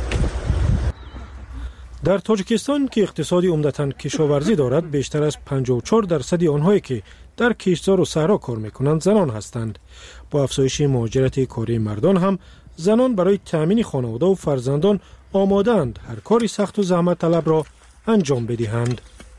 در تاجیکستان که اقتصادی عمدتاً کشاورزی دارد، بیشتر از 54% آنهایی که در کشتزار و صحرا کار میکنند زنان هستند. با افزایش مهاجرت کاری مردان هم زنان برای تأمین خانواده و فرزندان آماده‌اند هر کاری سخت و زحمت طلب را انجام بدهند.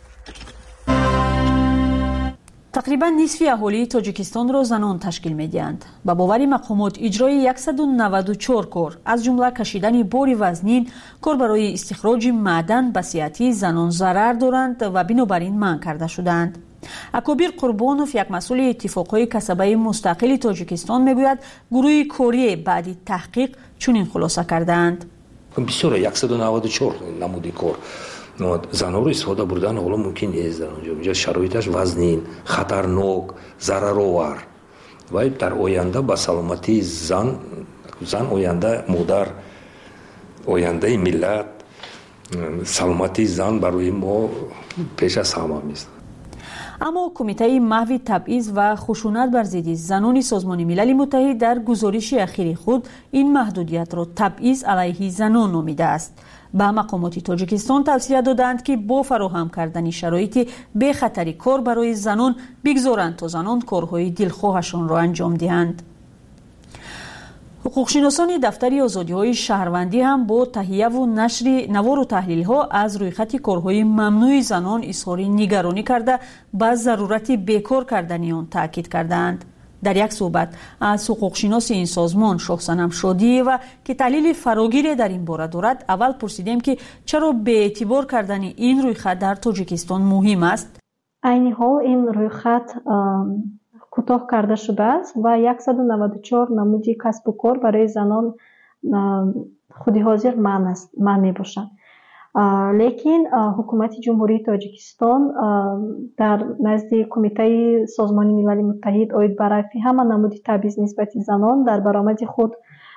تقریبا نصف اهالی تاجیکستان را زنان تشکیل می‌دهند. با باور مقامات اجرای 194 کار از جمله کشیدن بار وزنین، کار برای استخراج معدن به صحت زنان ضرر دارند و بنابراین منع کرده شدند. اکابر قربانوف، یک مسئول اتفاقهای کسبه مستقل تاجیکستان، میگوید گروه کاری بعد تحقیق چنین خلاصه کردند. بسیار 194 نمودی کار زنها رو استفاده بردن حالا ممکن نیست در اونجا شرایطش وزنین، خطرناک، ضررآور و در آینده با سلامتی زن آینده مادر، آینده ملت، سلامتی زن برای ما پیش از همه است. اما کمیته محو تبعیض و خشونت بر ضد زنان سازمان ملل متحد در گزارش اخیر خود این محدودیت را تبعیض علیه زنان نامیده است. به مقامات تاجیکستان توصیه دادند که با فراهم کردن شرایط بی خطری کار برای زنان بگذارند تا زنان کارهای دلخواهشان را انجام دهند. حقوقشناسان دفتر آزادی‌های شهروندی هم با تهیه و نشر نوار و تحلیل‌ها از رویخط کارهای ممنوع زنان اظهار نگرانی کرده به ضرورت بیکار کردن آن تاکید کردند. در یک صحبت از حقوقشناس این سازمان شاهصنم شادی و که تحلیل فراگیری در این باره دارد اول پرسیدیم که چرا به اعتبار کردن این رویخط در تاجیکستان مهم است. عین حال این رویخط کوتاه کرده شده است و 194 نمودی کسب و کار برای زنان خودی حاضر من می باشند. لیکن حکومت جمهوری تاجیکستان در نزد کمیته سازمان ملل متحد اوید برای همه نمودی تبعیض نسبت زنان در برآمد خود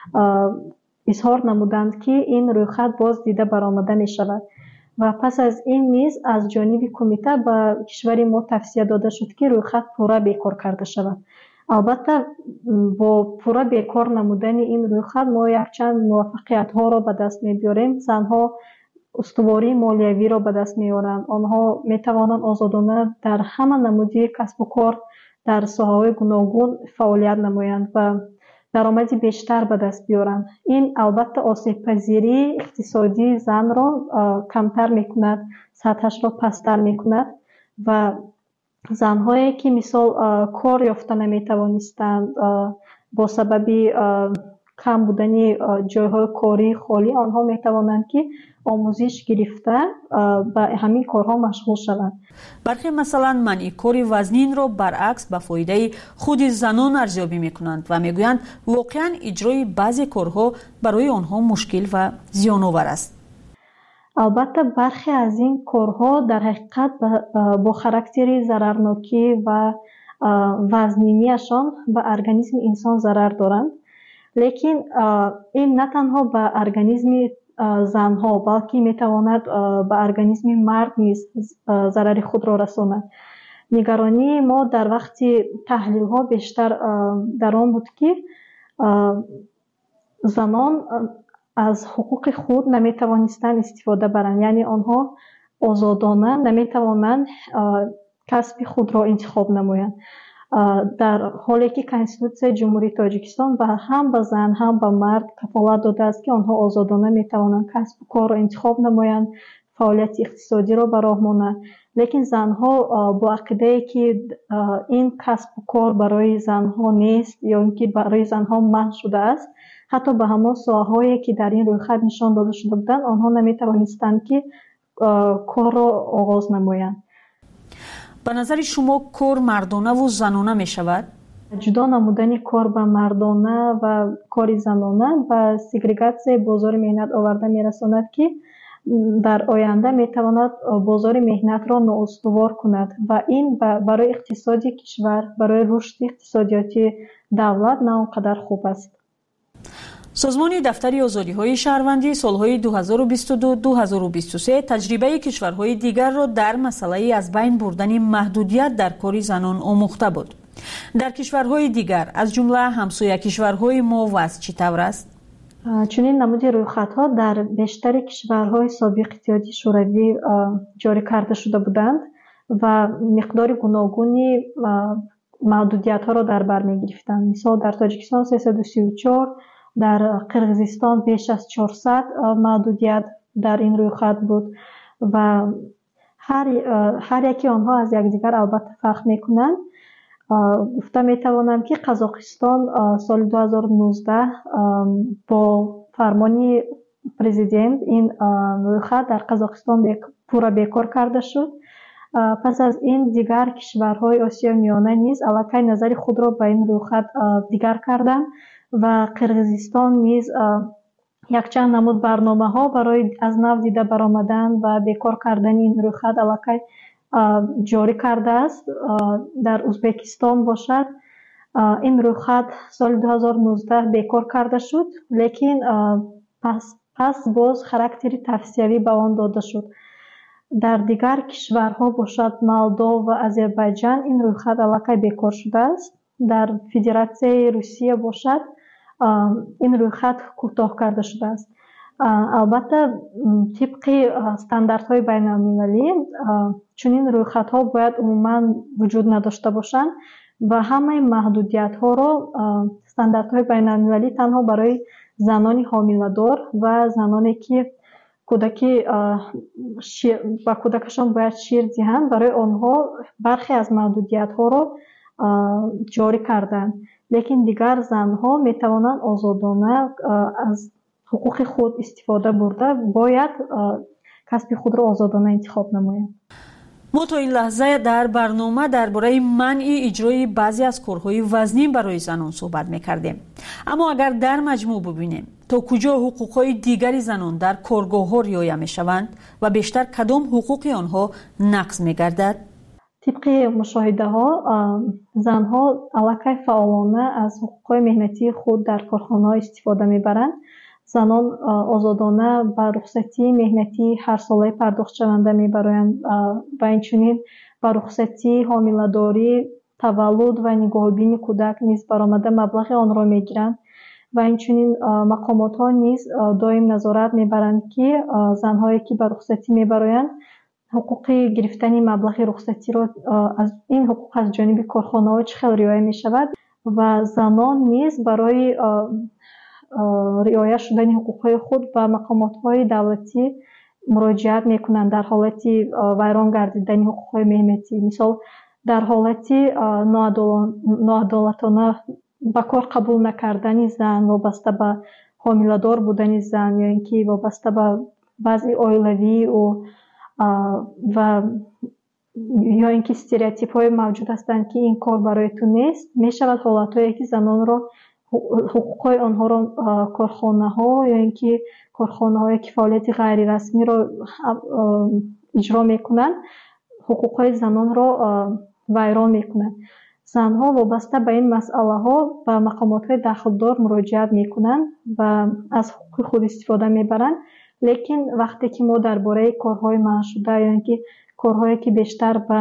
اظهار نمودند که این رویخط باز دیده برآمده می شود و پس از این نیز از جانب کمیته به کشور ما توصیه داده شد که رویخط پورا بیکار کرده شود. البته با پورا بیکار نمودن این رویخط ما یک چند موفقیت ها را به دست می بیاریم. زنها استواری مالیوی را به دست می آورند. آنها می توانند آزادانه در همه نمودی کسب و کار در ساحه‌های گوناگون فعالیت نمایند و درآمد بیشتر به دست بیارند. این البته آسیب پذیری اقتصادی زن را کمتر می کند، سطحش را پستر می کند و زنهایی که مثال کار یافته نمی توانستند با سبب کم بودن جایهای کاری خالی آنها می توانند که آموزش گرفته به همین کارها مشغول شوند. برخی مثلا منع کار وزنین را برعکس به فایده خود زنان ارزیابی میکنند و میگویند واقعا اجرای بعضی کارها برای آنها مشکل و زیان آور است. البته برخی از این کارها در حقیقت با خاراکتر ضررناکی و وزنینیشان به ارگانیسم انسان ضرر دارند. لیکن این نه تنها به ارگانیسم زنها بلکه میتواند به ارگانیسم مرد نیز ضرر خود را رساند. نگرانی ما در وقت تحلیل ها بیشتر در آن بود که زنان از حقوق خود نمیتوانستند استفاده برند، یعنی آنها آزادانه نمیتوانند کسب خود را انتخاب نمایند، در حالی که کنستیتوسیون جمهوری تاجیکستان و هم به زن هم به مرد کفالت داده است که آنها آزادانه میتوانند کسب و کار را انتخاب نمایند، فعالیت اقتصادی را به راه مانند. لیکن زنها با عقیده که این کسب و کار برای زنها نیست یا اینکه برای زنها منع شده است، حتی به همان ساحه‌هایی که در این رویخط نشان داده شده بودند آنها نمیتوانستند که کار را آغاز نمایند. به نظر شما کار مردانه و زنانه می شود؟ جدا نمودن کار به مردانه و کار زنانه و سگریگاسیون بازار مهنت آورده می رساند که در آینده می تواند بازار مهنت را نااستوار کند و این برای اقتصاد کشور، برای رشد اقتصادیاتی دولت نه آنقدر خوب است. سازمان دفتر آزادی‌های شهروندی سالهای 2022-2023 تجربه کشورهای دیگر را در مسئله از بین بردن محدودیت در کار زنان آموخته بود. در کشورهای دیگر از جمله همسایه کشورهای ما وضع چطور است؟ چنین نمود رویخط‌ها در بیشتر کشورهای سابق اتحادیه شوروی جاری کرده شده بودند و مقدار گوناگونی محدودیت‌ها را در بر می‌گرفتند. مثال در تاجیکستان 334، در قرقیزستان بیش از 400 محدودیت در این رویخط بود و هر یکی آنها از یکدیگر البته فرق میکنند. گفته میتوانم که قزاقستان سال 2019 با فرمان پرزیدنت این رویخط در قزاقستان پورا بیکار کرده شد. پس از این دیگر کشورهای آسیا میانه نیز الکی نظر خود را به این رویخط دیگر کردند و قرقیزستان نیز یک چند نمود برنامه ها برای از نو دیده برآمدن و بیکار کردن این رویخط الکی جاری کرده است. در ازبکستان باشد این رویخط سال 2019 بیکار کرده شد، لیکن پس باز خاراکتر توصیوی به آن داده شد. дар дигар кишварҳо бошад Молдова ва Озарбойҷан ин рӯйхат аллакай бекор шудааст. Дар Федератсияи Русия бошад ин рӯйхат кӯтоҳ карда шудааст. албатта тибқи стандартҳои байналмилалӣ чунин рӯйхатҳо бояд умуман вуҷуд надошта бошанд ва ҳамаи маҳдудиятҳоро стандартҳои байналмилалӣ танҳо барои занони ҳомиладор ва заноне ки кӯдаки ба кӯдакашон бояд шир диҳанд, барои онҳо бархе аз маҳдудиятҳоро ҷорӣ карданд. лекин дигар занҳо метавонанд озодона аз ҳуқуқи худ истифода бурда бояд касби худро озодона интихоб намоянд. мо то ин лаҳза дар барнома дар бораи манъи иҷрои баъзе аз корҳои вазнин барои занон суҳбат мекардем. аммо агар дар маҷмӯъ бубинем то куҷо ҳуқуқҳои дигари занон дар коргоҳҳо риоя мешаванд ва бештар кадом ҳуқуқи онҳо нақз мегардад? тибқи мушоҳидаҳо занҳо аллакай фаъолона аз ҳуқуқҳои меҳнатии худ дар корхонаҳо истифода мебаранд. занон озодона ба рухсатии меҳнатии ҳарсолаи пардохтшаванда мебароянд ва инчунин ба рухсатии ҳомиладорӣ, таваллуд ва нигоҳубини кӯдак низ баромада маблағи онро мегиранд ва инчунин мақомотҳо низ доим назорат мебаранд ки занҳое ки ба рухсатӣ мебароянд ҳуқуқи гирифтани маблағи рухсатиро ин ҳуқуқ аз ҷониби корхонаҳо чӣ хел риоя мешавад ва занон низ барои риоя шудани ҳуқуқҳои худ ба мақомотҳои давлатӣ муроҷиат мекунанд дар ҳолати вайрон гардидани ҳуқуқҳои меҳнатӣ. мисол дар ҳолати ноадолатона ба кор қабул накардани зан вобаста ба ҳомиладор будани зан ё ин ки вобаста ба вазъи оилавии ӯ ва ё ин ки стереотипҳое мавҷуд ҳастанд ки ин кор барои ту нест, мешавад ҳолатҳое ки занонро ҳуқуқҳои онҳоро корхонаҳо ё ин ки корхонаҳое ки фаъолияти ғайрирасмиро иҷро мекунанд ҳуқуқҳои занонро вайрон мекунанд. занҳо вобаста ба ин масъалаҳо ба мақомотҳои дахлдор муроҷиат мекунанд ва аз ҳуқуқи худ истифода мебаранд. лекин вақте ки мо дар бораи корҳои манъшуда ё ин ки корҳое ки бештар ба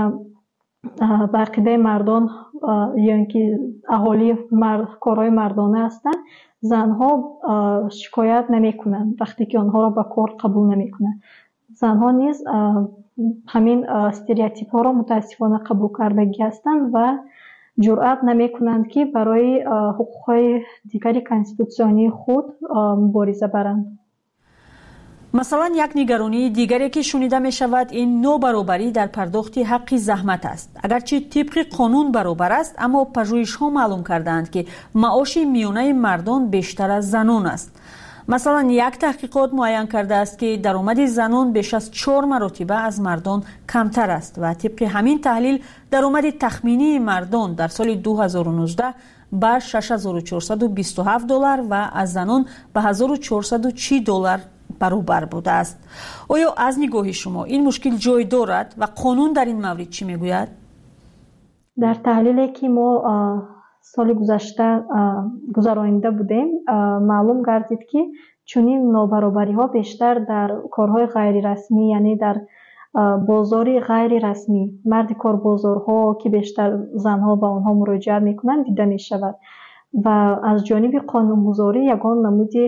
ақидаи мардон ё ин ки аҳолии корҳои мардона ҳастанд, занҳо шикоят намекунанд вақте ки онҳоро ба кор қабул намекунанд. занҳо низ ҳамин стереотипҳоро мутаассифона қабул кардагӣ ҳастанд ва ҷуръат намекунанд ки барои ҳуқуқҳои дигари конститутсионии худ мубориза баранд. масалан, як нигаронии дигаре ки шунида мешавад ин нобаробарӣ дар пардохти ҳаққи заҳмат аст. агарчи тибқи қонун баробар аст, аммо пажӯҳишҳо маълум кардаанд ки маоши миёнаи мардон бештар аз занон аст. масалан, як таҳқиқот муайян кардааст ки даромади занон беш аз 4 маротиба аз мардон камтар аст ва тибқи ҳамин таҳлил даромади тахминии мардон дар соли 2019 ба $6427 ва аз занон ба $1440 баробар будааст. оё аз нигоҳи шумо ин мушкил ҷой дорад ва қонун дар ин маврид чӣ мегӯяд? дар таҳлиле ки мо соли гузашта гузаронида будем, маълум гардид ки чунин нобаробариҳо бештар дар корҳои ғайрирасмӣ, яъне дар бозори ғайрирасмӣ, марди корбозорҳо ки бештар занҳо ба онҳо муроҷиат мекунанд дида мешавад ва аз ҷониби қонунгузорӣ ягон намуди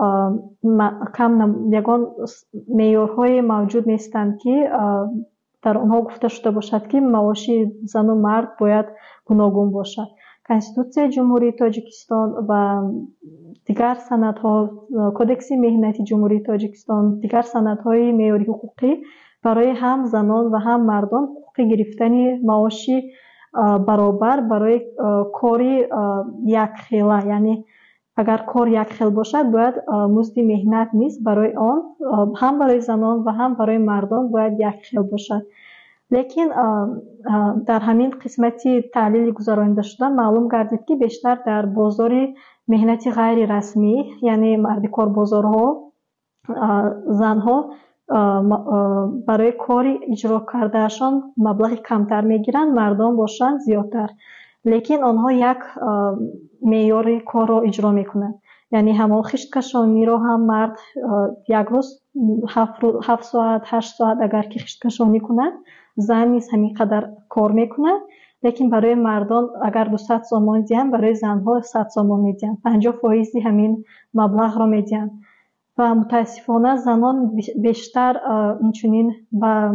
ягон меъёрҳое мавҷуд нестанд ки дар онҳо гуфта шуда бошад ки маоши зану мард бояд гуногун бошад. конститутсияи ҷумҳурии Тоҷикистон ва дигар санадҳо, кодекси меҳнати ҷумҳурии Тоҷикистон, дигар санадҳои меъёри ҳуқуқӣ барои ҳам занон ва ҳам мардон ҳуқуқи гирифтани маоши баробар барои кори якхела, яъне агар кор якхел бошад, бояд музди меҳнат низ барои он ҳам барои занон ва ҳам барои мардон бояд якхел бошад. лекин дар ҳамин қисмати таҳлили гузаронида шуда маълум гардид ки бештар дар бозори меҳнати ғайрирасмӣ, яъне марди корбозорҳо, занҳо барои кори иҷро кардаашон маблағи камтар мегиранд, мардон бошанд зиёдтар. лекин онҳо як меъёри корро иҷро мекунанд. یعنی همون خشت کشانی رو هم مرد یک روز 7 ساعت 8 ساعت اگر که خشت کشانی کنه، زن نیز همین قدر کار میکنه. لیکن برای مردان اگر 200 سوم دیدن، برای زنها 100 سوم میدن، 50% همین مبلغ رو میدن. و متاسفانه زنان بیشتر اینچنین با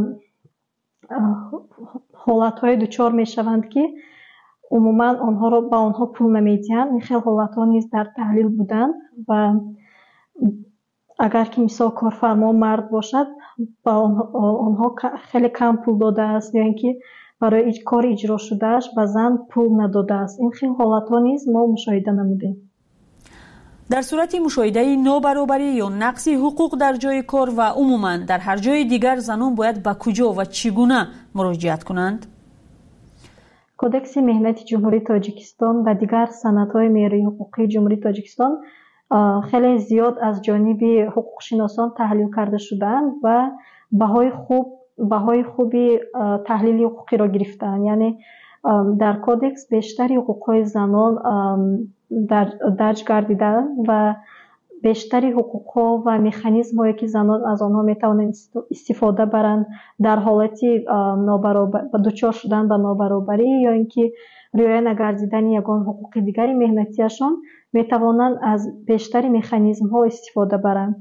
حالتهای دچار میشوند که عموما آنها رو با آنها پول نمیدن. این خیلی حالتها نیز در تحلیل بودن و اگر که مثلا کارفرما مرد باشد با آنها خیلی کم پول داده است یا اینکه برای کار اجرا شدهش به زن پول نداده است. این خیلی حالتها نیز ما مشاهده نمودیم. در صورت مشاهده نابرابری یا نقص حقوق در جای کار و عموما در هر جای دیگر، زنان باید به کجا و چگونه مراجعت کنند؟ کودکس مهنتی جمهوری تاجیکستان و دیگر سندهای معیاری حقوقی جمهوری تاجیکستان خیلی زیاد از جانب حقوق شناسان تحلیل کرده شدند و بهای خوبی تحلیل حقوقی را گرفتند. یعنی در کودکس بیشتری حقوقهای زنان درج گردیده و بیشتری حقوقها و مکانیزم هایی که زنان از آنها میتوانند استفاده برند در حالتی دچار شدن به نابرابری یا اینکه رعایت نگردیدن یگان حقوق دیگری مهنتیشان، میتوانند از بیشتری مکانیزم ها استفاده برند.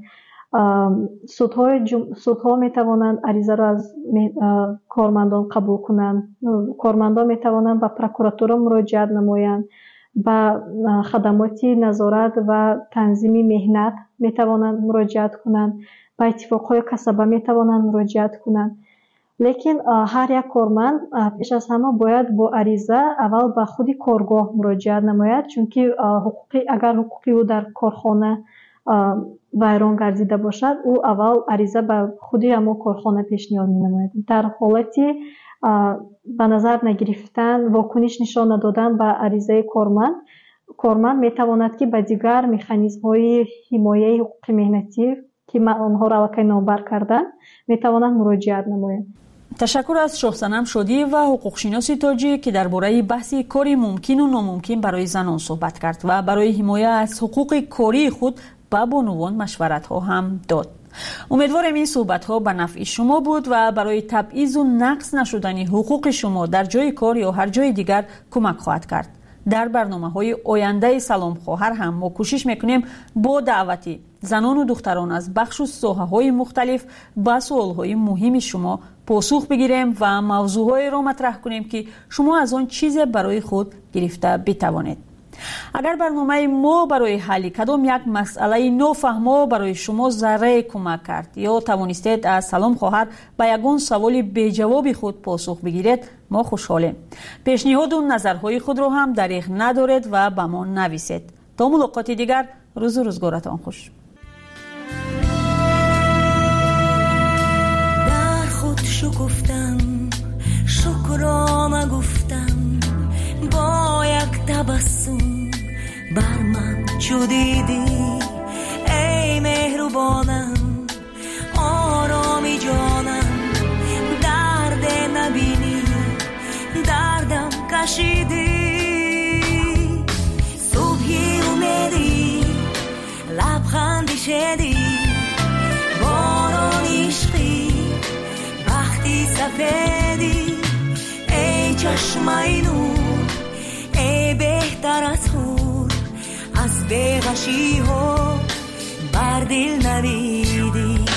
سودها میتوانند عریضه را از کارمندان قبول کنند. کارمندان میتوانند به پروکراتور مراجعت نمایند. با خدمات نظارت و تنظیم مهنت میتوانند مراجعت کنند. با اتفاقهای کسبه میتوانند مراجعت کنند. لیکن هر یک کارمند پیش از همه باید با عریضه اول به خود کارگاه مراجعت نماید، چون که اگر حقوقی او در کارخانه ویران گردیده باشد، او اول عریضه به خودی همون کارخانه پیشنهاد می نماید. در حالتی به نظر نگرفتن، واکنش نشان ندادن به عریضه کارمند می تواند که به دیگر مکانیزم های حمایه حقوق مهنتی که آنها را واقعا نامبر کردن می توانند مراجعت نمایند. تشکر از شاهصنم شادی و حقوق شناس تاجیک که درباره بحث کاری ممکن و ناممکن برای زنان صحبت کرد و برای حمایت از حقوق کاری خود به بانوان مشورت ها هم داد. امیدوارم این صحبت ها به نفع شما بود و برای تبعیض و نقص نشدن حقوق شما در جای کار یا هر جای دیگر کمک خواهد کرد. در برنامه‌های آینده سلام خواهر هم ما کوشش میکنیم با دعوتی زنان و دختران از بخش و ساحه‌های مختلف به سوال‌های مهم شما پاسخ بگیریم و موضوعهایی را مطرح کنیم که شما از آن چیز برای خود گرفته بتوانید. اگر برنامه ما برای حل کدام یک مسئله نافهمه برای شما ذره کمک کرد یا توانستید از سلام خواهر به یگان سوال بی جواب خود پاسخ بگیرید، ما خوشحالیم. پیشنهاد و نظرهای خود را هم دریغ ندارید و به ما نویسید. تا ملاقات دیگر، روز و روزگارتان خوش. در خود شکفتم، شکرانه گفتم، با یک تبسم بر من چو دیدی ای مهربانم، آرامی جانم، درد نبینی دردم کشیدی، صبحی امیدی لبخندی شدی، باران عشقی بختی سفیدی، ای چشمای نور، ای بهتر از خود، از بیغشی ها بر دل نویدی.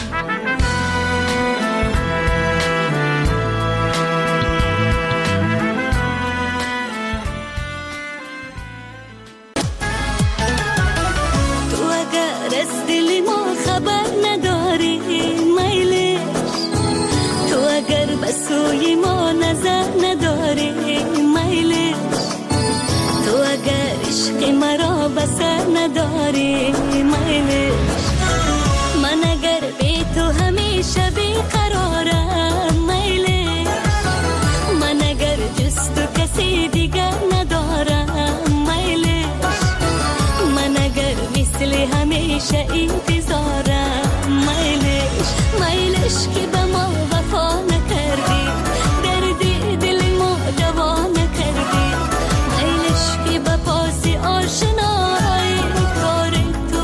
تو اگر از دل ما خبر نداری میلش، تو اگر به سوی ما نظر نداری میلش، تو اگر عشق مرا بسر نداری میلش، من اگر بی تو همیشه بیقرارم میلش، من اگر جز تو کسی دیگر ندارم میلش، من اگر مثل همیشه انتظارم میلش، میلش که به ما وفا نکردی، دردی دل ما دوا نکردی، میلش که به پاس آشنایی کار تو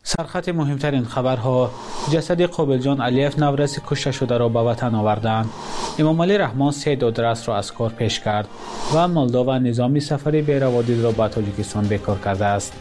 سرخط مهمترین خبرها: جسد قابلجان علیف نورسی کشته شده را به وطن آوردند. امام علی رحمان 3 دادرس را از کار پیش کرد و مولداوا نظامی سفری بی‌روادید را به تاجیکستان بیکار کرده است.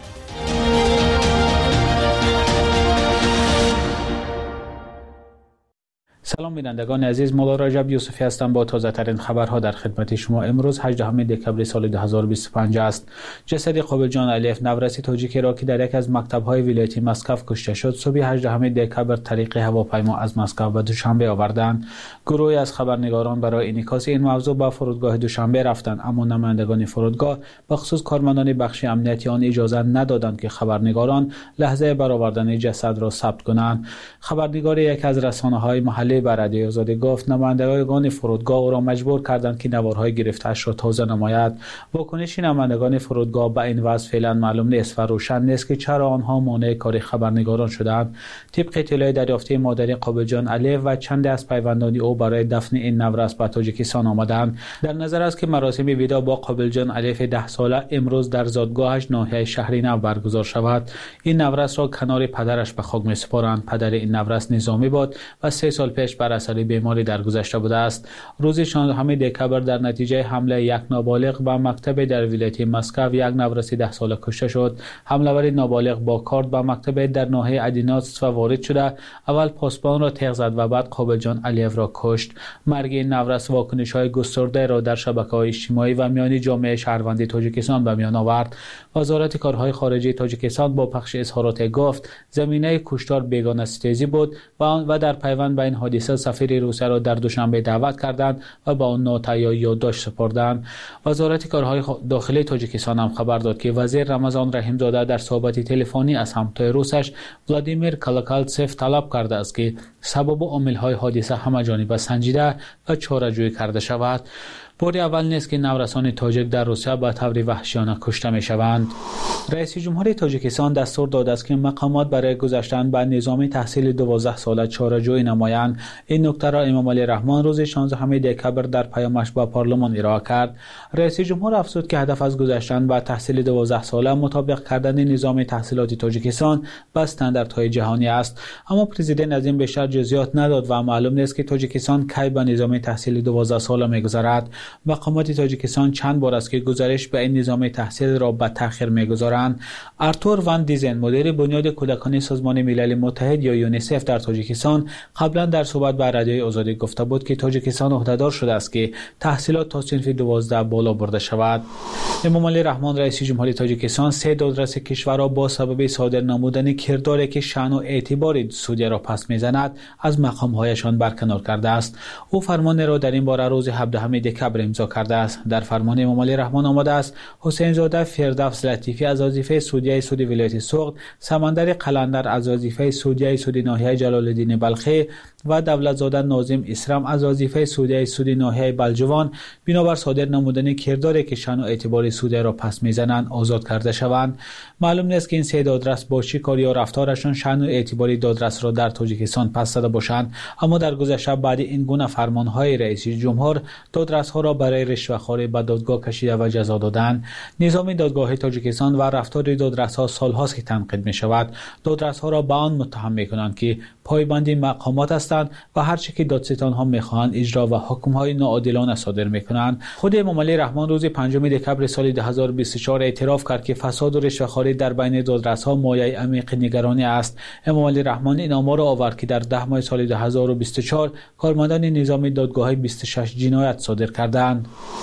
سلام بینندگان عزیز، مولا رجب یوسفی هستم با تازه ترین خبرها در خدمت شما. امروز 18 دکبر سال 2025 است. جسد قابلجان علیف نورسی تاجیکی را که در یک از مکتب‌های ولایتی مسکو کشته شد، صبح 18 دکبر طریق هواپیما از مسکو به دوشنبه آوردند. گروهی از خبرنگاران برای انعکاس این موضوع به فرودگاه دوشنبه رفتند، اما نمایندگان فرودگاه به خصوص کارمندان بخش امنیتی آن اجازه ندادند که خبرنگاران لحظه برآوردن جسد را ثبت کنند. خبرنگار یک از رسانه‌های محلی به رادیوی آزادی گفت نمایندگان فرودگاه او را مجبور کردند که نوارهای گرفته‌اش را تازه نماید. واکنش نمایندگان فرودگاه به این وضع فعلا معلوم نیست و روشن نیست که چرا آنها مانع کار خبرنگاران شدند. طبق اطلاع دریافتی مادر قابلجان علیف و چند از پیوندان او برای دفن این نورس به تاجیکستان آمدند. در نظر است که مراسم ودا با قابلجان علیف 10 ساله امروز در زادگاهش ناحیه شهری نو برگزار شود. این نورس را کنار پدرش به خاک می‌سپارند. پدر این نورس نظامی بود و 3 سال پیش بر اثر بیماری درگذشته بوده است. روز 16 دکبر در نتیجه حمله یک نابالغ به مکتب در ولایت مسکو یک نورسی 10 ساله کشته شد. حمله‌ور نابالغ با کارت به مکتب در ناحیه ادیناتس وارد شده، اول پاسبان را تیغ زد و بعد قابلجان علیف را کشت. مرگ این نورس واکنش‌های گسترده را در شبکه‌های اجتماعی و میان جامعه شهروندی تاجیکستان به میان آورد. وزارت کارهای خارجه تاجیکستان با پخش اظهارات گفت زمینه کشتار بیگانه ستیزی بود و در پیوند به این حادثه سفیر روسیه را در دوشنبه دعوت کردند و با آن نوت یا یادداشت سپردند. وزارت کارهای داخلی تاجیکستان هم خبر داد که وزیر رمضان رحیمزاده در صحبت تلفنی از همتای روسش ولادیمیر کالاکالتسف طلب کرده است که سبب و عامل‌های حادثه همه‌جانبه سنجیده و چاره‌جویی کرده شود. بار اول نیست که نورسان تاجیک در روسیه به طور وحشیانه کشته می‌شوند. رئیس جمهور تاجیکستان دستور داده است که مقامات برای گذشتن به نظام تحصیل 12 ساله چاره‌جویی نمایند. این نکته را امام علی رحمان روز 16 دکبر در پیامش به پارلمان ارائه کرد. رئیس جمهور افزود که هدف از گذشتن به تحصیل 12 ساله مطابق کردن نظام تحصیلات تاجیکستان با استانداردهای جهانی است، اما پرزیدنت از این بیشتر جزئیات نداد و معلوم نیست که تاجیکستان کی به نظام تحصیل 12 ساله می‌گذرد. مقامات تاجیکستان چند بار است که گزارش به این نظام تحصیل را به تأخیر می‌گذارند. آرتور وان دیزن مدیر بنیاد کودکان سازمان ملل متحد یا یونیسف در تاجیکستان قبلا در صحبت با رادیوی آزادی گفته بود که تاجیکستان عهده‌دار شده است که تحصیلات تا صنف 12 بالا برده شود. امام علی رحمان رئیس جمهور تاجیکستان 3 دادرس کشور را با سبب صادر نمودن کرداری که شأن و اعتبار سعودی را پس می‌زند از مقام‌هایشان برکنار کرده است. او فرمان را در این باره روز 17 دکبر امضا کرده است. در فرمان امام علی رحمان آمده است حسین زاده فردوس لطیفی از وظیفه سعودیه سعودی ولایت سوخت، سمندر قلندر از وظیفه سعودیه سعودی ناحیه جلال الدین بلخی و دولت زاده ناظم اسرام از وظیفه سعودیه سعودی ناحیه بلجوان بنابر صادر نمودن کرداری که شأن و اعتبار سعودی را پس میزنند آزاد کرده شوند. معلوم نیست که این 3 دادرس با چه کاری یا رفتارشان شأن و اعتبار دادرس را در تاجیکستان پس زده باشند، اما در گذشته بعد این گونه فرمانهای رئیس جمهور دادرس ها را برای رشوه‌خواری به دادگاه کشیده و جزا دادند. نظام دادگاه تاجیکستان و رفتار دادرس ها سال‌هاست که تنقید می شود. دادرس ها را به آن متهم می کنند که پایبندی مقامات هستند و هر چه که دادستان ها می خواهند اجرا و حکم های ناعادلانه صادر می کنند. خود امام علی رحمان روز 5 دکبر سال 2024 اعتراف کرد که فساد و رشوه‌خواری در بین دادرس ها مایه عمیق نگرانی است. امام علی رحمان این آمار را آورد که در 10 ماه سال 2024 کارمندان نظام دادگاه 26 جنایت صادر کردند.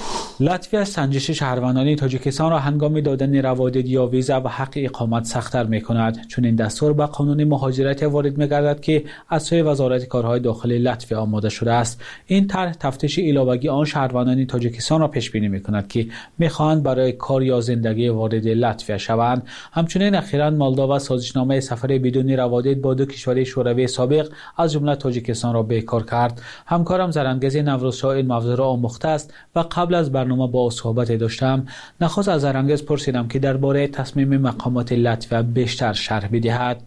لطفی از سنجش شهروندان تاجیکستان را هنگام دادن روادید یا ویزا و حق اقامت سخت‌تر می‌کند، چون این دستور به قانون مهاجرت وارد می‌گردد که از سوی وزارت کارهای داخلی لطفی آماده شده است. این طرح تفتیش علاوگی آن شهروندان تاجیکستان را پیش بینی می‌کند که می‌خواهند برای کار یا زندگی وارد لطفی شوند. همچنین اخیراً مولداوا سازشنامه سفر بدون روادید با 2 کشور شوروی سابق از جمله تاجیکستان را بیکار کرد. همکارم زرنگز نوروزشاه این موضوع را آموخته است و قبل از برنامه با صحبت داشتم. نخست از زرنگز پرسیدم که درباره تصمیم مقامات لطفی بیشتر شرح بدهد.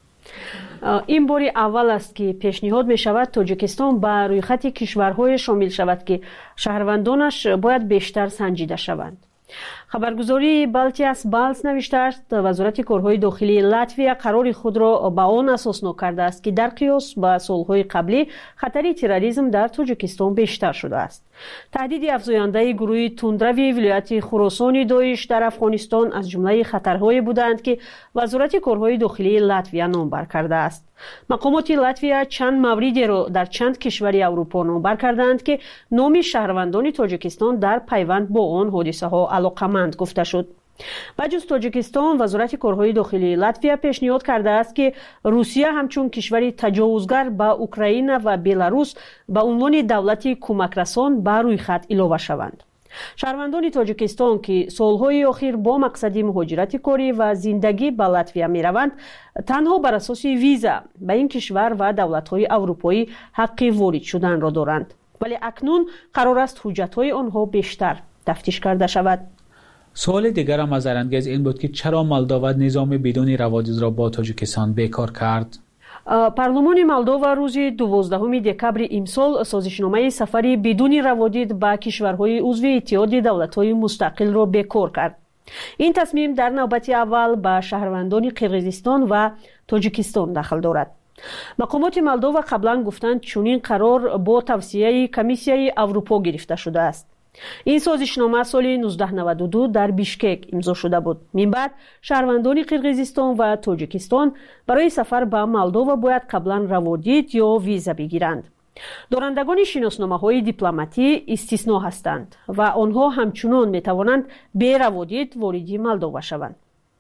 این باری اول است که پیشنهاد می شود تاجیکستان به روی خط کشورهای شامل شود که شهروندانش باید بیشتر سنجیده شوند. خبرگزاری بالتیاس بالز نوشته است وزارت کارهای داخلی لاتویا قرار خود را به آن اساس کرده است که در قیاس با سالهای قبلی خطر تروریسم در تاجیکستان بیشتر شده است. تهدید افزاینده گروه تندروی ولایت خراسان داعش در افغانستان از جمله خطرهای بودند که وزارت کارهای داخلی لاتویا نامبر کرده است. مقامات لاتویا چند موردی را در چند کشور اروپا نامبر کردند که نام شهروندان تاجیکستان در پیوند با آن حادثه ها علاقمند گفته شد. بجز تاجیکستان وزارت کارهای داخلی لاتویا پیشنهاد کرده است که روسیه همچون کشوری تجاوزگر به اوکراین و بلاروس به عنوان دولتی کمکرسان به روی خط علاوه شوند. شهروندان تاجیکستان که سالهای اخیر با مقصد مهاجرت کاری و زندگی به لاتویا می روند تنها بر اساس ویزا به این کشور و دولت‌های اروپایی حق وارد شدن را دارند، ولی اکنون قرار است حجت‌های آنها بیشتر تفتیش کرده شود. سوال دیگر هم از ارنگز این بود که چرا مولداوا نظام بدون روادید را با تاجیکستان بیکار کرد؟ پارلمان مولداوا روز 12 دکبر امسال سازشنامه سفری بدون روادید به کشورهای عضو اتحاد دولت‌های مستقل را بیکار کرد. این تصمیم در نوبت اول به شهروندان قرقیزستان و تاجیکستان دخل دارد. مقامات مولداوا قبلا گفتند چنین قرار با توصیه کمیسیون اروپا گرفته شده است. این سازشنامه سال 1992 در بیشکک امضا شده بود. من بعد شهروندان قرقیزستان و تاجیکستان برای سفر به مولداوا باید قبلا روادید یا ویزا بگیرند. دارندگان شناسنامه‌های دیپلماتی استثنا هستند و آنها همچنان می‌توانند بی روادید وارد مولداوا شوند.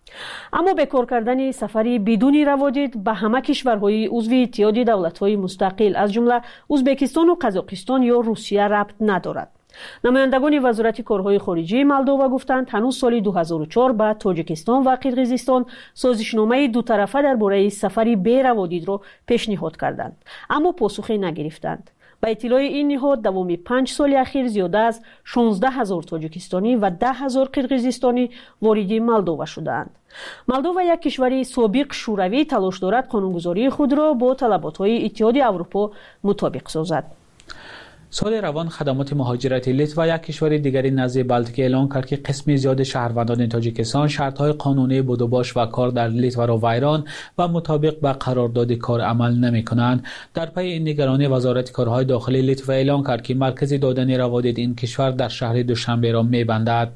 اما بیکار کردن سفری بدون روادید به همه کشورهای عضو اتحاد دولت‌های مستقل از جمله ازبکستان و قزاقستان یا روسیه ربط ندارد. نمایندگان وزارت کارهای خارجه مولداوا گفتند هنوز سال 2004 با تاجیکستان و قرقیزستان سازشنامه دو طرفه درباره سفری بی روادید را پیشنهاد کردند، اما پاسخی نگرفتند. با اطلاع این نهاد دوام 5 سال اخیر زیاده از 16,000 تاجیکستانی و 10,000 قرقیزستانی وارد مولداوا شدند. مولداوا یک کشور سابق شوروی تلاش دارد قانونگذاری خود را با طلبات‌های اتحاد اروپا مطابق سازد. سال روان خدمات مهاجرت لیتوا یک کشور دیگری نزد بالتیک اعلام کرد که قسمی زیاد شهروندان تاجیکستان شرط‌های قانونی بود و باش و کار در لیتوا را ویران و مطابق با قرارداد کار عمل نمی‌کنند. در پی این نگرانی وزارت کارهای داخلی لیتوا اعلام کرد که مرکز دادن روادید این کشور در شهر دوشنبه را می‌بندد.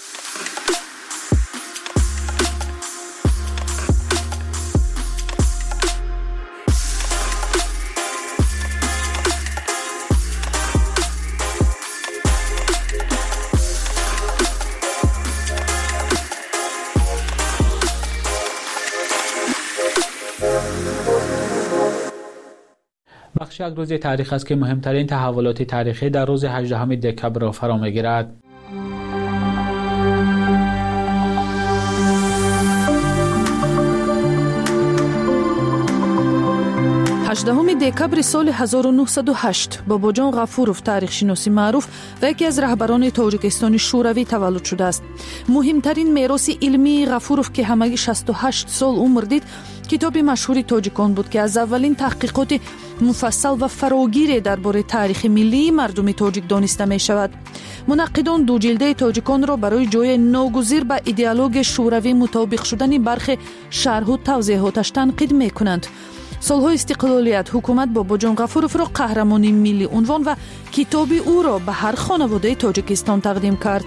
بخش یک روز تاریخ است که مهمترین تحولات تاریخی در روز 18 دکبر را فرا می‌گیرد. دکبر سال 1908 باباجان غفورов تاریخشناسی معروف و یکی از رهبران تاجیکستان شوروی تولد شده است. مهمترین میراث علمی غفورov که همگی 68 سال عمر دید کتاب مشهور تاجیکان بود که از اولین تحقیقات مفصل و فراگیر درباره تاریخ ملی مردم تاجیک دانسته می شود. منقدان دو جلده تاجیکان را برای جای ناگزیر به ایدئولوژی شوروی مطابق شدن برخی شرح و توضیحاتش تنقید می کنند. سالهای استقلالیت حکومت باباجان غفورov را قهرمان ملی عنوان و کتاب او را به هر خانواده تاجیکستان تقدیم کرد.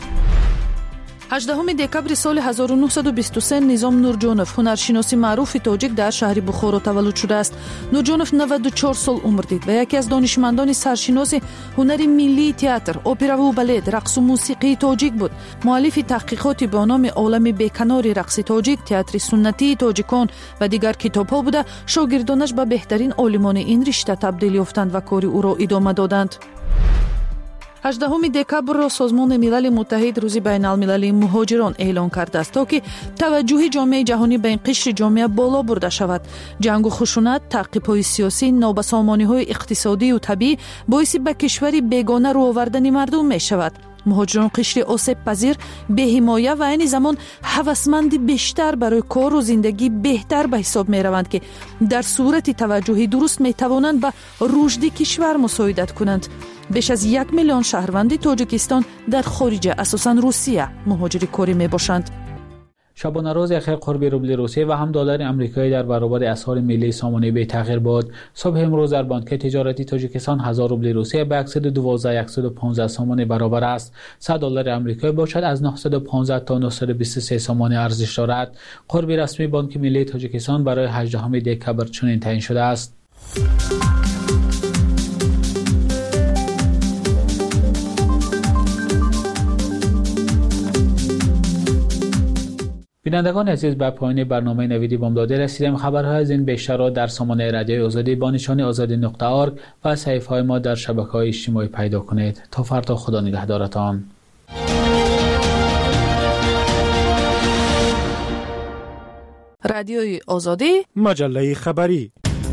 18 دکبر سال 1923 نظام نورجانов هنرشناسی معروف تاجیک در شهر بخارا تولد شده است. نورجانov 94 سال عمر دید و یکی از دانشمندان سرشناس هنر ملی تئاتر، اپرا و بالت، رقص و موسیقی تاجیک بود. مؤلف تحقیقاتی به نام عالم بیکنار رقص تاجیک، تئاتر سنتی تاجیکان و دیگر کتاب‌ها بوده. شاگردانش به بهترین عالمان این رشته تبدیل یافتند و کار او را ادامه دادند. 18 دکبر را سازمان ملل متحد روز بین المللی مهاجران اعلان کرده است تا که توجه جامعه جهانی به این قشر جامعه بالا برده شود. جنگ و خشونت، تعقیب‌های سیاسی، نابسامانی‌های اقتصادی و طبیعی باعث به کشوری بیگانه رو آوردن مردم می شود. مهاجران قشر آسیب پذیر، بی حمایه و عین زمان هوسمند بیشتر برای کار و زندگی بهتر به حساب می روند که در صورت توجه درست می توانند به رشد کشور مساعدت کنند. بیش از 1 میلیون شهروند تاجیکستان در خارج اساساً روسیه مهاجر کاری میباشند. شبانه روز اخیر قرب روبل روسیه و هم دلار آمریکایی در برابر اسعار ملی سامانه بی تغییر بود. صبح امروز در بانک تجارتی تاجیکستان 1000 روبل روسیه به 112,115 سامانه برابر است. 100 دلار آمریکایی باشد از 915 تا 923 سامانه ارزش دارد. قرب رسمی بانک ملی تاجیکستان برای 18 دکبر چنین تعیین شده است. بینندگان عزیز، به پایان برنامه نویدی بامداده رسیدیم. خبرهای از این بیشتر را در سامانه رادیوی آزادی با نشان azadi.org و صفحه‌های ما در شبکه‌های اجتماعی پیدا کنید. تا فردا، خدا نگهدارتان. رادیوی آزادی، مجله خبری.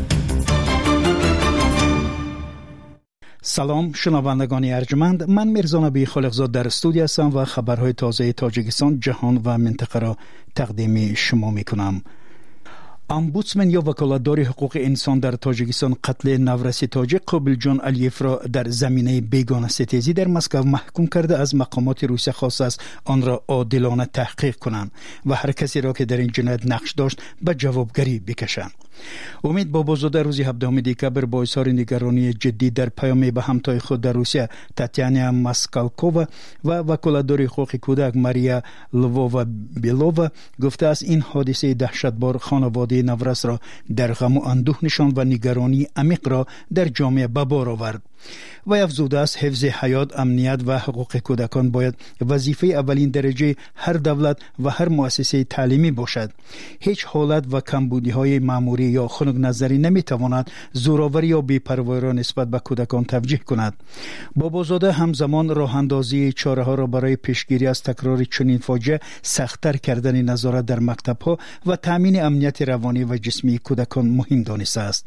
سلام شنوندگان ارجمند، من میرزا نبی خالقزاد در استودیو هستم و خبرهای تازه تاجیکستان، جهان و منطقه را تقدیم شما میکنم. امبودسمن یا وکالتدار حقوق انسان در تاجیکستان قتل نورسی تاجیک قابلجان علیف را در زمینه بیگانه ستیزی در مسکو محکوم کرده. از مقامات روسیه خواست است آن را عادلانه تحقیق کنند و هر کسی را که در این جنایت نقش داشت به جوابگری بکشند. امید بابازاده روز 17 دکبر با اظهار نگرانی جدی در پیامی به همتای خود در روسیه تاتیانا ماسکالکووا و وکالتدار حقوق کودک ماریا لوووا بیلووا گفته است این حادثه دهشتبار خانواده نورس را در غم و اندوه نشاند و نگرانی عمیق را در جامعه به بار آورد. و افزوده است حفظ حیات، امنیت و حقوق کودکان باید وظیفه اولین درجه هر دولت و هر مؤسسه تعلیمی باشد. هیچ حالت و کمبودی‌های مأموری یا خنک نظری نمی‌تواند زوراوری یا بی‌پروایی را نسبت به کودکان توجیه کند. بابازاده همزمان راه‌اندازی چاره‌ها را برای پیشگیری از تکرار چنین فاجعه سخت‌تر کردن نظارت در مکتب‌ها و تأمین امنیت روانی و جسمی کودکان مهم دانسته است.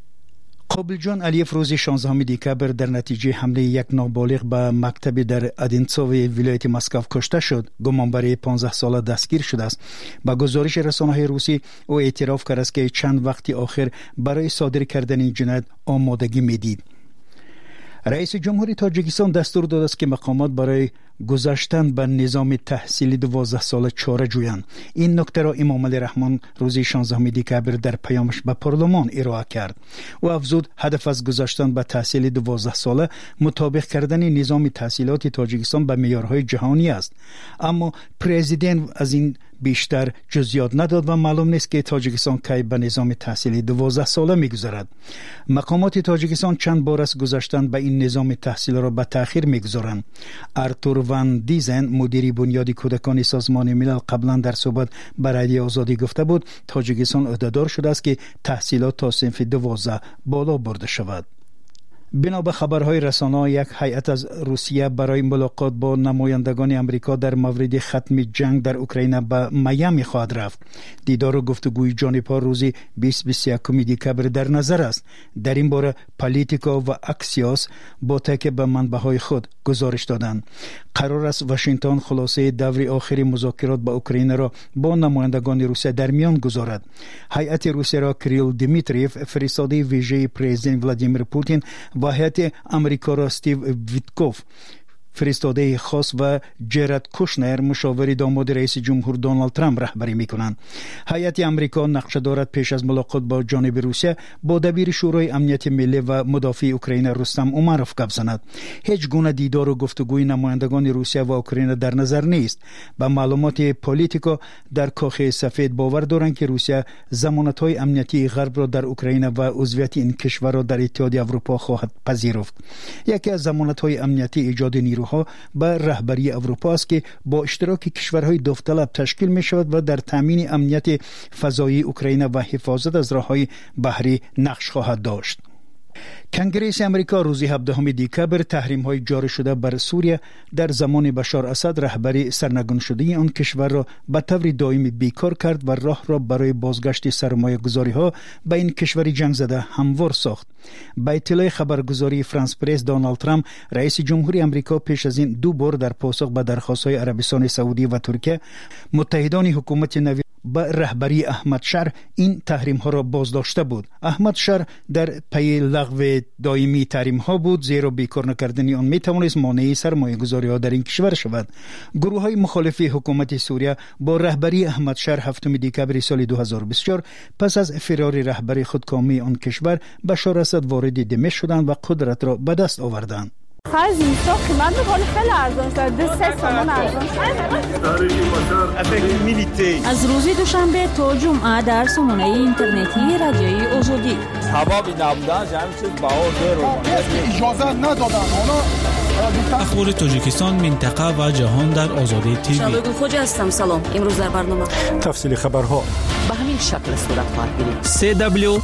قابلجان علیف روز 16 دکبر در نتیجه حمله یک نابالغ به مکتب در ادینتسوو ولایت مسکو کشته شد. گمانبر 15 ساله دستگیر شده است. با گزارش رسانه‌های روسی او اعتراف کرد که چند وقتی آخر برای صادر کردن این جنایت آمادگی می‌دید. رئیس جمهوری تاجیکستان دستور داده است که مقامات برای گذاشتن به نظام تحصیلی 12 ساله چاره جویند. این نکته را امام علی رحمان روز 16 دکبر در پیامش به پارلمان ارائه کرد. او افزود هدف از گذاشتن به تحصیل 12 ساله مطابق کردن نظام تحصیلات تاجیکستان به معیارهای جهانی است. اما پرزیدنت از این بیشتر جزئیات نداد و معلوم نیست که تاجیکستان کی به نظام تحصیلی 12 ساله میگذارد. مقامات تاجیکستان چند بار از گذاشتن به این نظام تحصیل را به تأخیر میگذارند. ارتور وان دیزن مدیر بنیادی کودکان سازمان ملل قبلا در صحبت با رادیو آزادی گفته بود تاجیکستان عهدهدار شده است که تحصیلات تا صنف 12 بالا برده شود. بنا به خبرهای رسانه‌ها یک هیئت از روسیه برای ملاقات با نمایندگان امریکا در مورد ختم جنگ در اوکراین به میامی خواهد رفت. دیدار و گفتگوی جانبها روز 20-21 دکبر در نظر است. در این باره پالیتیکا و اکسیوس با تکیه به منبع‌های خود گزارش دادند. قرار است واشنگتن خلاصه دور آخری مذاکرات با اوکراین را با نمایندگان روسیه در میان گذارد. هیئت روسیه را کریل دیمیتریف فرستاده ویژه پرزیدنت ولادیمیر پوتین و هیئت امریکا را استیو ویتکوف فرستاده خاص و جرد کوشنر مشاور داماد رئیس جمهور دونالد ترامپ رهبری میکنند. هیئت امریکا نقشه دارد پیش از ملاقات با جانب روسیه با دبیر شورای امنیت ملی و مدافع اوکراین رستم امروف گپ زند. هیچ گونه دیدار و گفتگوی نمایندگان روسیه و اوکراین در نظر نیست. با معلومات پالیتیکا در کاخ سفید باور دارند که روسیه ضمانت‌های امنیتی غرب را در اوکراین و عضویت این کشور را در اتحادیه اروپا خواهد پذیرفت. یکی از ضمانت‌های امنیتی ایجاد نیروها به رهبری اروپا است که با اشتراک کشورهای داوطلب تشکیل می شود و در تامین امنیت فضایی اوکراین و حفاظت از راههای بحری نقش خواهد داشت. کنگره امریکا روز 17 دکبر تحریم‌های جاری شده بر سوریه در زمان بشار اسد رهبری سرنگون شده آن کشور را به طور دائمی بیکار کرد و راه را برای بازگشت سرمایه‌گذاری‌ها به این کشور جنگ زده هموار ساخت. با اطلاع خبرگزاری فرانس پرس دونالد ترامپ رئیس جمهوری امریکا پیش از این 2 بار در پاسخ به درخواست‌های عربستان سعودی و ترکیه متحدان حکومت نوین به رهبری احمد شر این تحریم ها را بازداشته بود. احمد شر در پی لغو دائمی تحریم ها بود، زیرا بیکار نکردن آن می توانست مانع سرمایه گذاری ها در این کشور شود. گروه های مخالف حکومت سوریه با رهبری احمد شر 7 دکبر سال 2024 پس از فرار رهبر خودکامه آن کشور بشار اسد وارد دمشق شدند و قدرت را به دست آوردند. خرج اینستا قیمت می‌کنه خیلی ارزان شده، 3 تومان ارزان شده. از روز دوشنبه تا جمعه در سامانه اینترنتی رادیوی آزادی. سبب نبودن همین چیز بهار رو اجازه ندادن. اخبار تاجیکستان، منطقه و جهان در آزادی تیوی. شادو خوجا هستم. سلام. امروز در برنامه تفصیل خبرها به همین شکل صورت خواهد گرفت.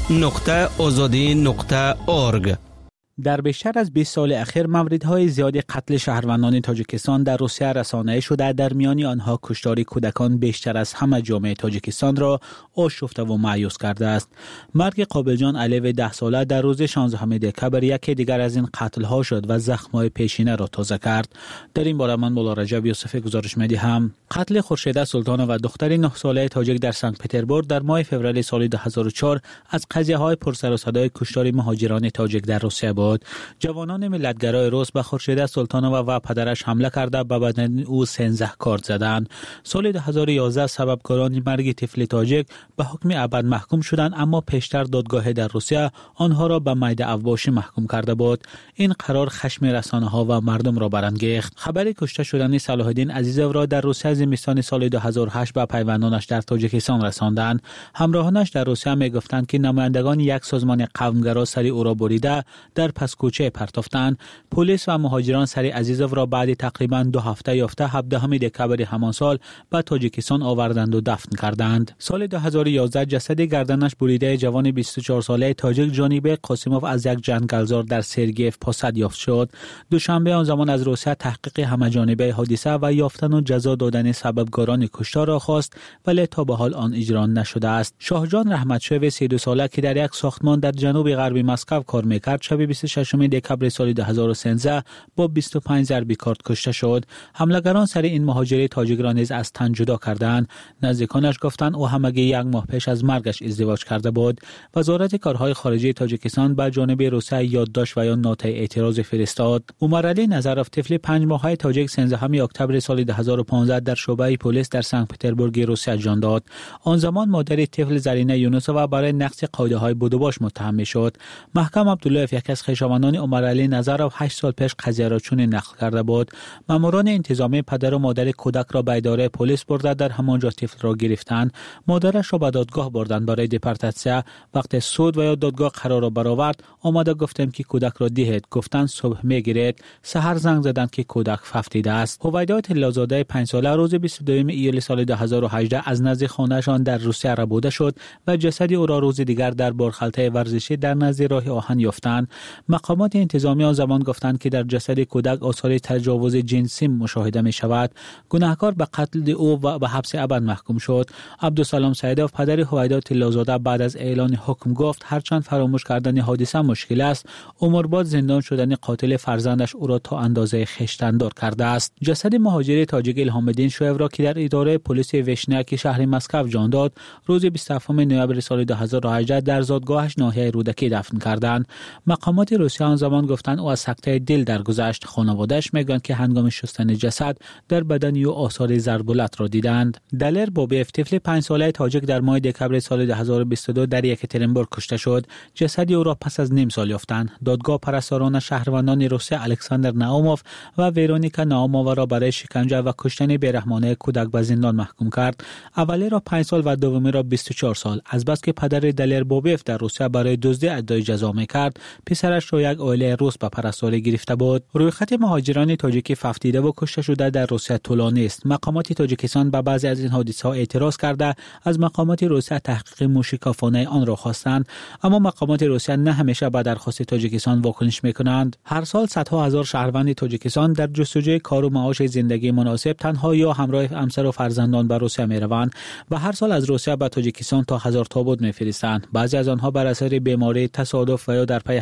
www.azadi.org. در بیشتر از 20 سال اخیر موردهای زیاد قتل شهروندان تاجیکستان در روسیه رسانه‌ای شده، در میان آنها کشتار کودکان بیشتر از همه جامعه تاجیکستان را آشفته و مایوس کرده است. مرگ قابلجان علیو 10 ساله در روز 16 دکبر یکی دیگر از این قتل‌ها شد و زخم‌های پیشینه را تازه کرد. در این باره من مولا رجب یوسفی گزارش می‌دهم. قتل خورشیده سلطانه و دختر 9 ساله تاجیک در سنت پترزبورگ در ماه فوریه سال 2004 از قضیه‌های پرسر و صدای کشتار مهاجران تاجیک در روسیه بود. جوانان ملتگرای روس به خورشیده سلطانه و پدرش حمله کرده به بدن او 13 کارد زدند. سال 2011 سببکاران مرگ طفل تاجیک به حکم ابد محکوم شدند، اما پیشتر دادگاه در روسیه آنها را به مید اواشی محکوم کرده بود. این قرار خشم رسانه‌ها و مردم را برانگیخت. خبر کشته شدن صلاح الدین عزیزوف را در روسیه زمستان سال 2008 به پیوندانش در تاجیکستان رساندند. همراهانش در روسیه میگفتند که نمایندگان یک سازمان قومگرا سری او را بریده در پس کوچه پرتافتند. پلیس و مهاجران سری عزیزوف را بعد تقریباً 2 هفته یافته 17 دکبر همان سال به تاجیکستان آوردند و دفن کردند. سال 2011 جسد گردنش بریده جوان 24 ساله تاجیک جانیبه قاسیموف از یک جنگلزار در سرگیف پاسد یافت شد. دوشنبه آن زمان از روسیه تحقیق همه‌جانبه حادثه و یافتن و جزا دادن سببکاران کشتار را خواست، ولی تا به حال آن اجرا نشده است. شاهجان رحمتشوی 32 ساله که در یک ساختمان در جنوب غربی مسکو کار می‌کرد، شب 26 دکبر سال 2013 با 25 ضربه کارد کشته شد. حملگران سر این مهاجر تاجیک را نیز از تن جدا کردند. نزدیکانش گفتند او همگی 1 ماه پیش از مرگش ازدواج کرده بود. وزارت کارهای خارجه تاجیکستان به جانب روسیه یادداشت و یا نوت اعتراض فرستاد. عمر علی نظرف طفل 5 ماهه تاجیک 13 اکتبر سال 2015 در شعبه پلیس در سنت پترزبورگ روسیه جان داد. آن زمان مادر طفل زرینه یونسووا برای نقض قاعده‌های بودوباش متهم می‌شد. محکم عبدالله یک از خویشاوندان عمر علی نظرف 8 سال پیش قضیه را چنین نقل کرده بود. ماموران انتظامی پدر و مادر کودک را به اداره پلیس برده در همانجا طفل را گرفتند. مادرش را به دادگاه بردند برای دپورتاسیون. وقتی سود و یا دادگاه قرار را برآورد، آمده گفتم که کودک را دهید. گفتند صبح میگیرید. سحر زنگ زدند که کودک ففتیده است. هویدا طلازاده 5 ساله روز 22 ایول سال 2018 از نزد خانه‌شان در روسیه ربوده شد و جسد او را روز دیگر در بارخلطه ورزشی در نزد راه آهن یافتند. مقامات انتظامی آن زمان گفتند که در جسد کودک آثار تجاوز جنسی مشاهده می شود. گناهکار به قتل او و به حبس ابد محکوم شد. عبدالسلام سعیدوف پدر هویدا طلازاده بعد از اعلان حکم گفت هرچند فراموش کردن حادثه مشکل است، عمرباد زندان شدن قاتل فرزندش او را تا اندازه خشتندار کرده است. جسد مهاجر تاجیک الهام الدین شویو را که در اداره پلیس وشنیاک شهر مسکو جان داد، روز 27 نوامبر سال 2018 در زادگاهش ناحیه رودکی دفن کردند. مقامات روسیه آن زمان گفتند او از سکته دل درگذشت. خانواده‌اش میگویند که هنگام شستن جسد در بدن او آثار ضربالت را دیدند. دلر بوبیف طفل 5 ساله تاجیک در ماه دکبر سال 2022 در یکاترینبورگ کشته شد. جسد او را پس از نیم سال یافتند. دادگاه پرستاران شهروندان روسیه الکساندر ناوموف و ورونیکا ناومووا را برای شکنجه و کشتن بیرحمانه کودک به زندان محکوم کرد. اولی را 5 سال و دومی را 24 سال. از بس که پدر دلر بوبیف در روسیه برای دزدی ادعای جزا می‌کرد، پسرش را یک عائله روس به پرستاری گرفته بود. رویخط مهاجران تاجیکی ففتیده و کشته شده در روسیه طولانی است. مقامات تاجیکستان به بعضی از این حادثه‌ها اعتراض کرده از مقامات روسیه تحقیق موشکافانه آن را خواستند، اما مقامات روسیه نه همیشه به درخواست تاجیکستان واکنش می‌کنند. هر سال صدها هزار شهروند تاجیکستان در جستجوی کار و معاش زندگی مناسب تنها یا همراه همسر و فرزندان به روسیه می‌روند و هر سال از روسیه به تاجیکستان تا 1000 تابوت می‌فرستند. بعضی از آنها بر اثر بیماری، تصادف و یا در پی حمله‌های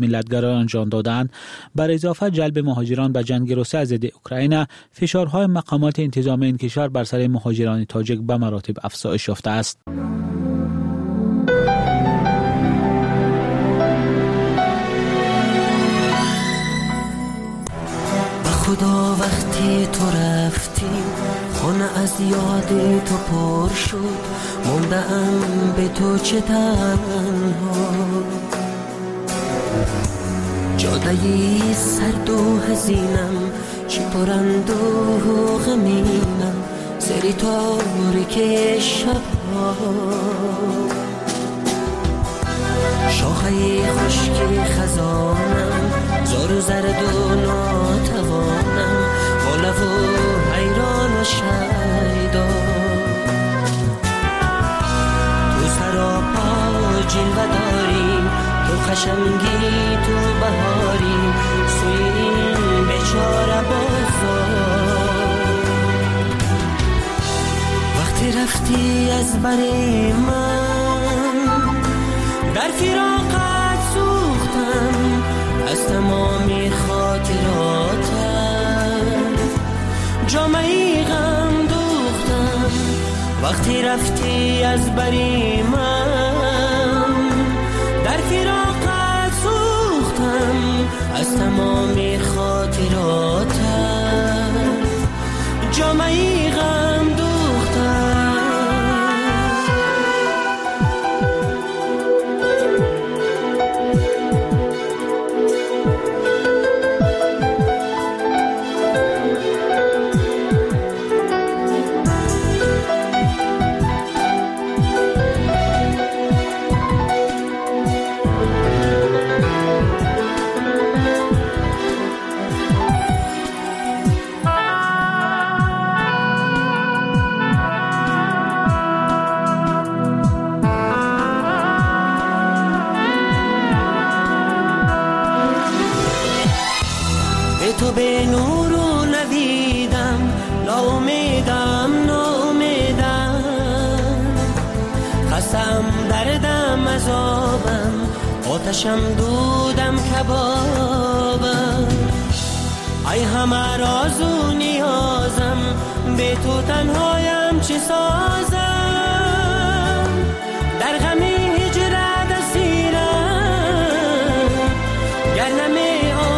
ملتگرایان جان دادند، بر اضافه جلب مهاجران به جنگ روسیه ضد اوکراین، فشارهای مقامات انتظامی این کشور بر سر مهاجران تاجیک به مراتب افزایش یافته است. خدا وقتی تو رفتی خونه از یاد تو پر شد، موندم به تو چه تنها، جادهی سرد و حزینم چی پرند و غمینم، سری تاریک شبها، شاخه خشک خزانم زار زرد و ناتوانم، با لب و حیران و شیدا، تو سراپا جلوه داری، تو خشمگی تو بهاری، سوی این بیچاره بازار، وقتی رفتی از بر من در فراقت سوختم، از تمامی خاطراتم جامعی غم دوختم، وقتی رفتی از بری من در فراقت سوختم، از تمامی خاطراتم جامعی غم دوختم. تو به نور و نویدم، ناامیدم ناامیدم، خستم دردم عذابم، آتشم دودم کبابم، ای همه راز و نیازم، به تو تنهایم چه سازم، در غم هجرت اسیرم، گر نمی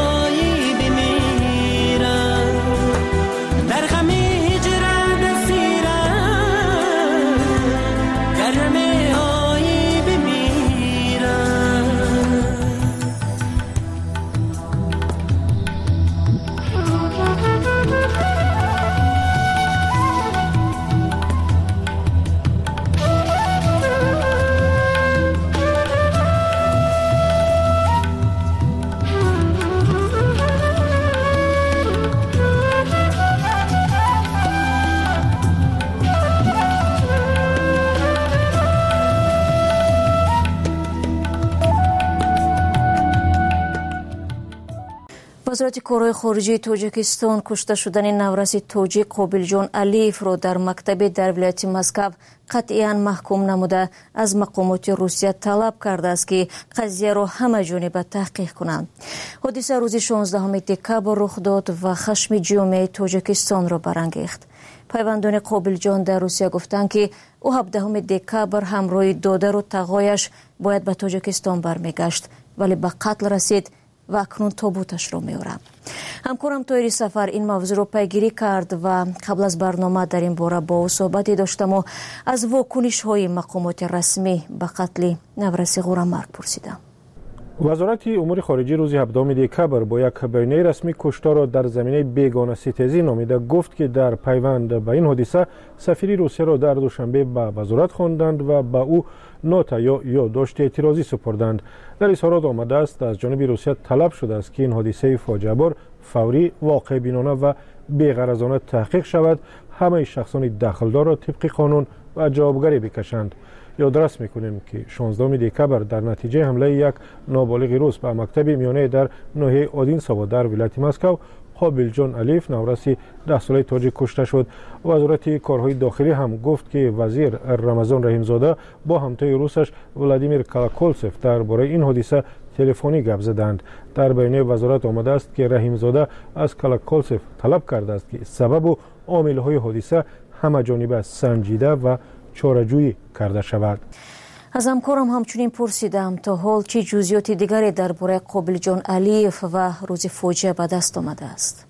وزارت کارهای خارجه تاجیکستان کشته شدن نورس تاجیک قابلجان علیف را در مکتب در ولایت مسکو قطعاً محکوم نموده از مقامات روسیه طلب کرده است که قضیه را همه جانبه تحقیق کنند. حادثه روز 16 دکبر رخ داد و خشم جامعه تاجیکستان را برانگیخت. پیوندان قابلجان در روسیه گفتند که او 17 دکبر همراه دادر و تقایش باید به تاجیکستان برمیگشت، ولی به قتل رسید و اکنون تابوتش را می‌آورد. همکارم طاهر سفر این موضوع را پیگیری کرد و قبل از برنامه در این باره با او صحبتی داشتم و از واکنش‌های مقامات رسمی به قتل نورس غورمرگ پرسیدم. وزارت امور خارجه روز 17 دکبر با یک بیانیه رسمی کشتار را در زمینه بیگانه ستیزی نامیده گفت که در پیوند به این حادثه سفیر روسیه را در دوشنبه به وزارت خواندند و به او نوت یا یادداشت اعتراضی سپردند. در اظهارات آمده است از جانب روسیه طلب شده است که این حادثه فاجعه بار فوری، واقع بینانه و بی‌غرضانه تحقیق شود، همه شخصان دخلدار را طبق قانون و جوابگری بکشند. یادداشت میکنیم که 16 دکبر در نتیجه حمله یک نابالغ روس به مکتب میانه در ناحیه اودینسوو در ولایت مسکو قابلجان علیف نورس 10 ساله تاجیک کشته شد. وزارت کارهای داخلی هم گفت که وزیر رمضان رحیمزاده با همتای روسش ولادیمیر کالاکولسف درباره این حادثه تلفنی گپ زدند. در بیانیه وزارت آمده است که رحیمزاده از کالاکولسف طلب کرده است که سبب و عامل‌های حادثه همه‌جانبه سنجیده و چاره‌جویی کرده شود. از همکارم همچنین پرسیدم تا حال چه جزئیات دیگری درباره قابلجان علیف و روز فوجیه به دست آمده است؟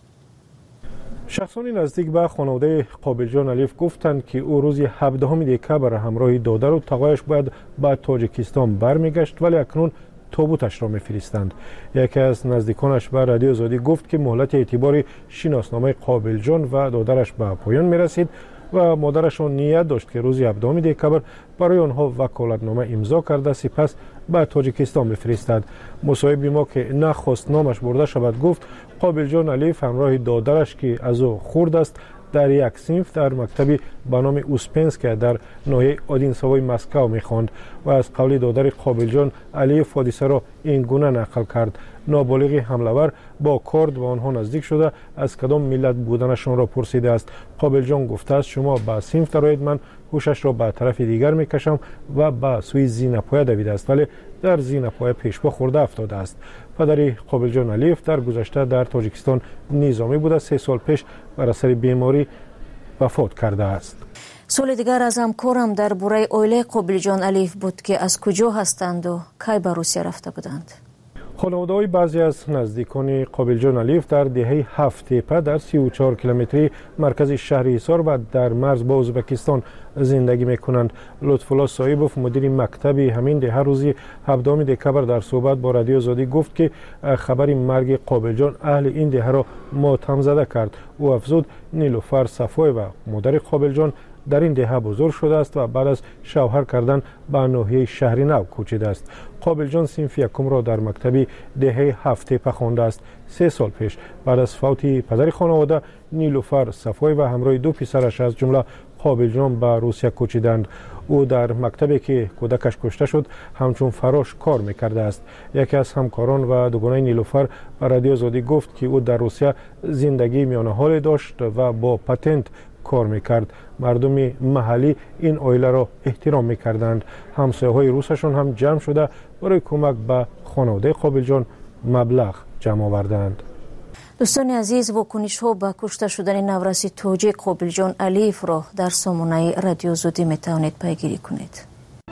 شخصانی نزدیک به خانواده قابلجان علیف گفتند که او روز 17 دکبر همراه دادر و تقایش باید به تاجیکستان برمیگشت، ولی اکنون تابوتش را میفرستند. یکی از نزدیکانش به رادیو آزادی گفت که مهلت اعتباری شناسنامه قابلجان و دادرش به پایان میرسید و مادرشان نیت داشت که روز 17 دکبر برای آنها وکالتنامه امضا کرده سپس به تاجیکستان بفرستد. مصاحب ما که نخواست نامش برده شود گفت قابلجان علیف همراه دادرش که از او خرد است در یک صنف در مکتبی به نام اوسپنسک در ناحیه آدینسوای مسکو میخواند و از قول دادر قابلجان علیف حادثه را این گونه نقل کرد: نابالغ حمله‌ور با کارد به آنها نزدیک شده از کدام ملت بودنشان را پرسیده است. قابلجان گفته است شما به صنف درآیید، من هوشش را به طرف دیگر میکشم و به سوی زینه‌پایه دویده است، ولی در زینه‌پایه پیشپا خورده افتاده است. پدر قابلجان علیف در گذشته در تاجیکستان نظامی بوده، 3 سال پیش بر اثر بیماری وفات کرده است. سوال دیگر از همکارم درباره عائله قابلجان علیف بود که از کجا هستند و کی به روسیه رفته بودند. خانواده‌های بعضی از نزدیکان قابلجان علیف در دهه 7 تپه در 34 کیلومتری مرکز شهر حصار و در مرز با ازبکستان زندگی میکنند. لطفالله صایبوف مدیر مکتبی همین دهه روز 17 دکبر در صحبت با رادیو آزادی گفت که خبر مرگ قابلجان اهل این دهه را ماتم زده کرد. او افزود نیلوفر صفای و مادر قابلجان در این دهه بزرگ شده است و بعد از شوهر کردن به ناحیه شهر نو کوچیده است. قابلجان صنف یکم را در مکتبی دهه 7 تپه خوانده است. 3 سال پیش بعد از فوت پدر خانواده نیلوفر صفای و همراه 2 پسرش از جمله قابلجان به روسیه کوچیدند. او در مکتبی که کودکش کشته شد همچون فراش کار میکرده است. یکی از همکاران و دوگانه نیلوفر به رادیو آزادی گفت که او در روسیه زندگی میانه حال داشت و با پتنت کار میکرد. مردم محلی این عائله را احترام میکردند. همسایه‌های روسشان هم جمع شده برای کمک به خانواده قابلجان مبلغ جمع آوردند. دوستان عزیز، واکنش ها به کشته شدن نورس تاجیک قابلجان علیف را در سامانه رادیو آزادی میتوانید پیگیری کنید.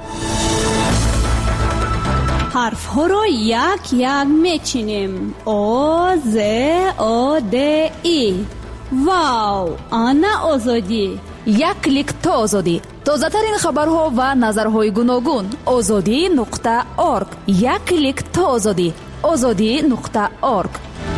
حرف ها را یک یک میچینیم. آ ز آ د ای. واو، آنا آزادی. یک کلیک تا آزادی. تازه ترین خبرها و نظرهای گوناگون. azadi.org. یک کلیک تا آزادی. azadi.org.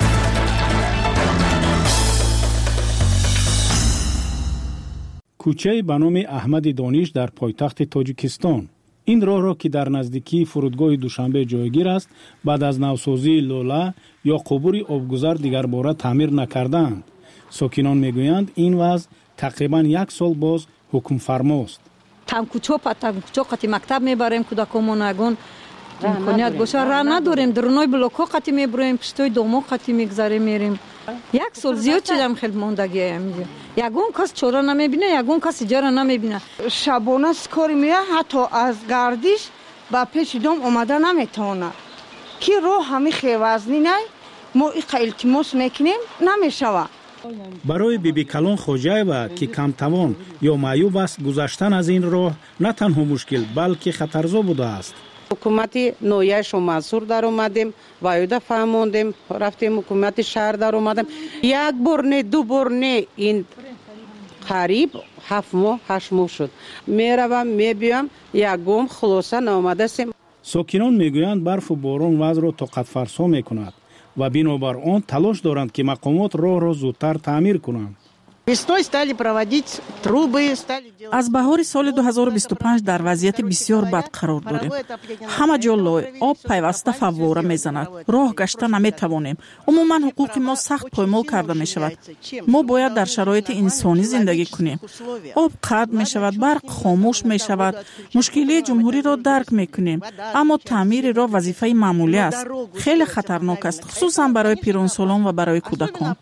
کوچه به نام احمد دانش در پایتخت تاجیکستان. این راه را که در نزدیکی فرودگاه دوشنبه جایگیر است بعد از نوسازی لولا یا قبور آبگذر دیگر باره تعمیر نکردند. ساکنان میگویند این وضع تقریبا 1 سال باز حکم فرماست. تمکوچو قطی مکتب میبریم کودکامون اگون امکانیت باشه راه نداریم، درونای بلوکو قطی میبریم، پشتوی دومو قطی میگذاریم میریم. 1 سال زیاد شدم خیلی موندگی اینجا. یگون کس چورا نمیبینه، یگون کس جارا نمیبینه. شبانه کاری میره، حتی از گردش با پیش دوم اومده نمیتونه. کی رو همین خیوزنی نه ما التماس میکنیم نمیشوه. برای بیبی کلان خوجایوا که کم توان یا معیوب است گذشتن از این راه نه تنها مشکل بلکه خطرزا بوده است. حکومت نویش و منصور در اومدیم وایده فهموندیم، رفتیم حکومت شهر در اومدیم 1 بار نه 2 بار نه، این قریب 7 ماه 8 ماه شد. میروم میبیم یکم خلاصه نامده سیم. ساکنان میگویند برف و باران وضع را طاقت فرسا میکند و بنابر آن تلاش دارند که مقامات راه را زودتر تعمیر کنند. аз баҳори соли 2025 дар вазъияти бисёр бад қарор дорем. ҳама ҷо лой, об пайваста фаввора мезанад. роҳ гашта наметавонем. умуман ҳуқуқи мо сахт поймол карда мешавад. мо бояд дар шароити инсонӣ зиндагӣ кунем. об қатъ мешавад, барқ хомӯш мешавад. мушкилии ҷумҳуриро дарк мекунем, аммо таъмири роҳ вазифаи маъмулӣ аст. хеле хатарнок аст, хусусан барои пиронсолон ва барои кӯдакон.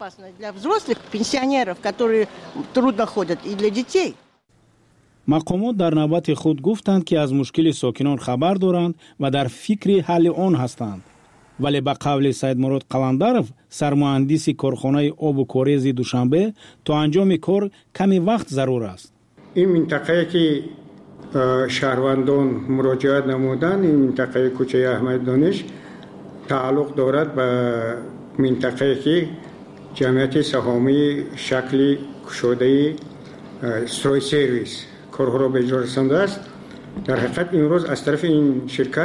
мақомот дар навбати худ гуфтанд ки аз мушкили сокинон хабар доранд ва дар фикри ҳалли он ҳастанд. вале ба қавли Саидмурод Қаландаров, сармуҳандиси корхонаи обу корези Душанбе, то анҷоми кор ками вақт зарур аст. ин минтақае ки шаҳрвандон муроҷиат намуданд, ин минтақаи кӯчаи Аҳмаддониш тааллуқ дорад ба минтақае ки ҷамъияти саҳомии шакли кушодаи строй сервис корҳоро ба иҷро расонидааст. дар ҳақиқат имрӯз аз тарафи ин ширкат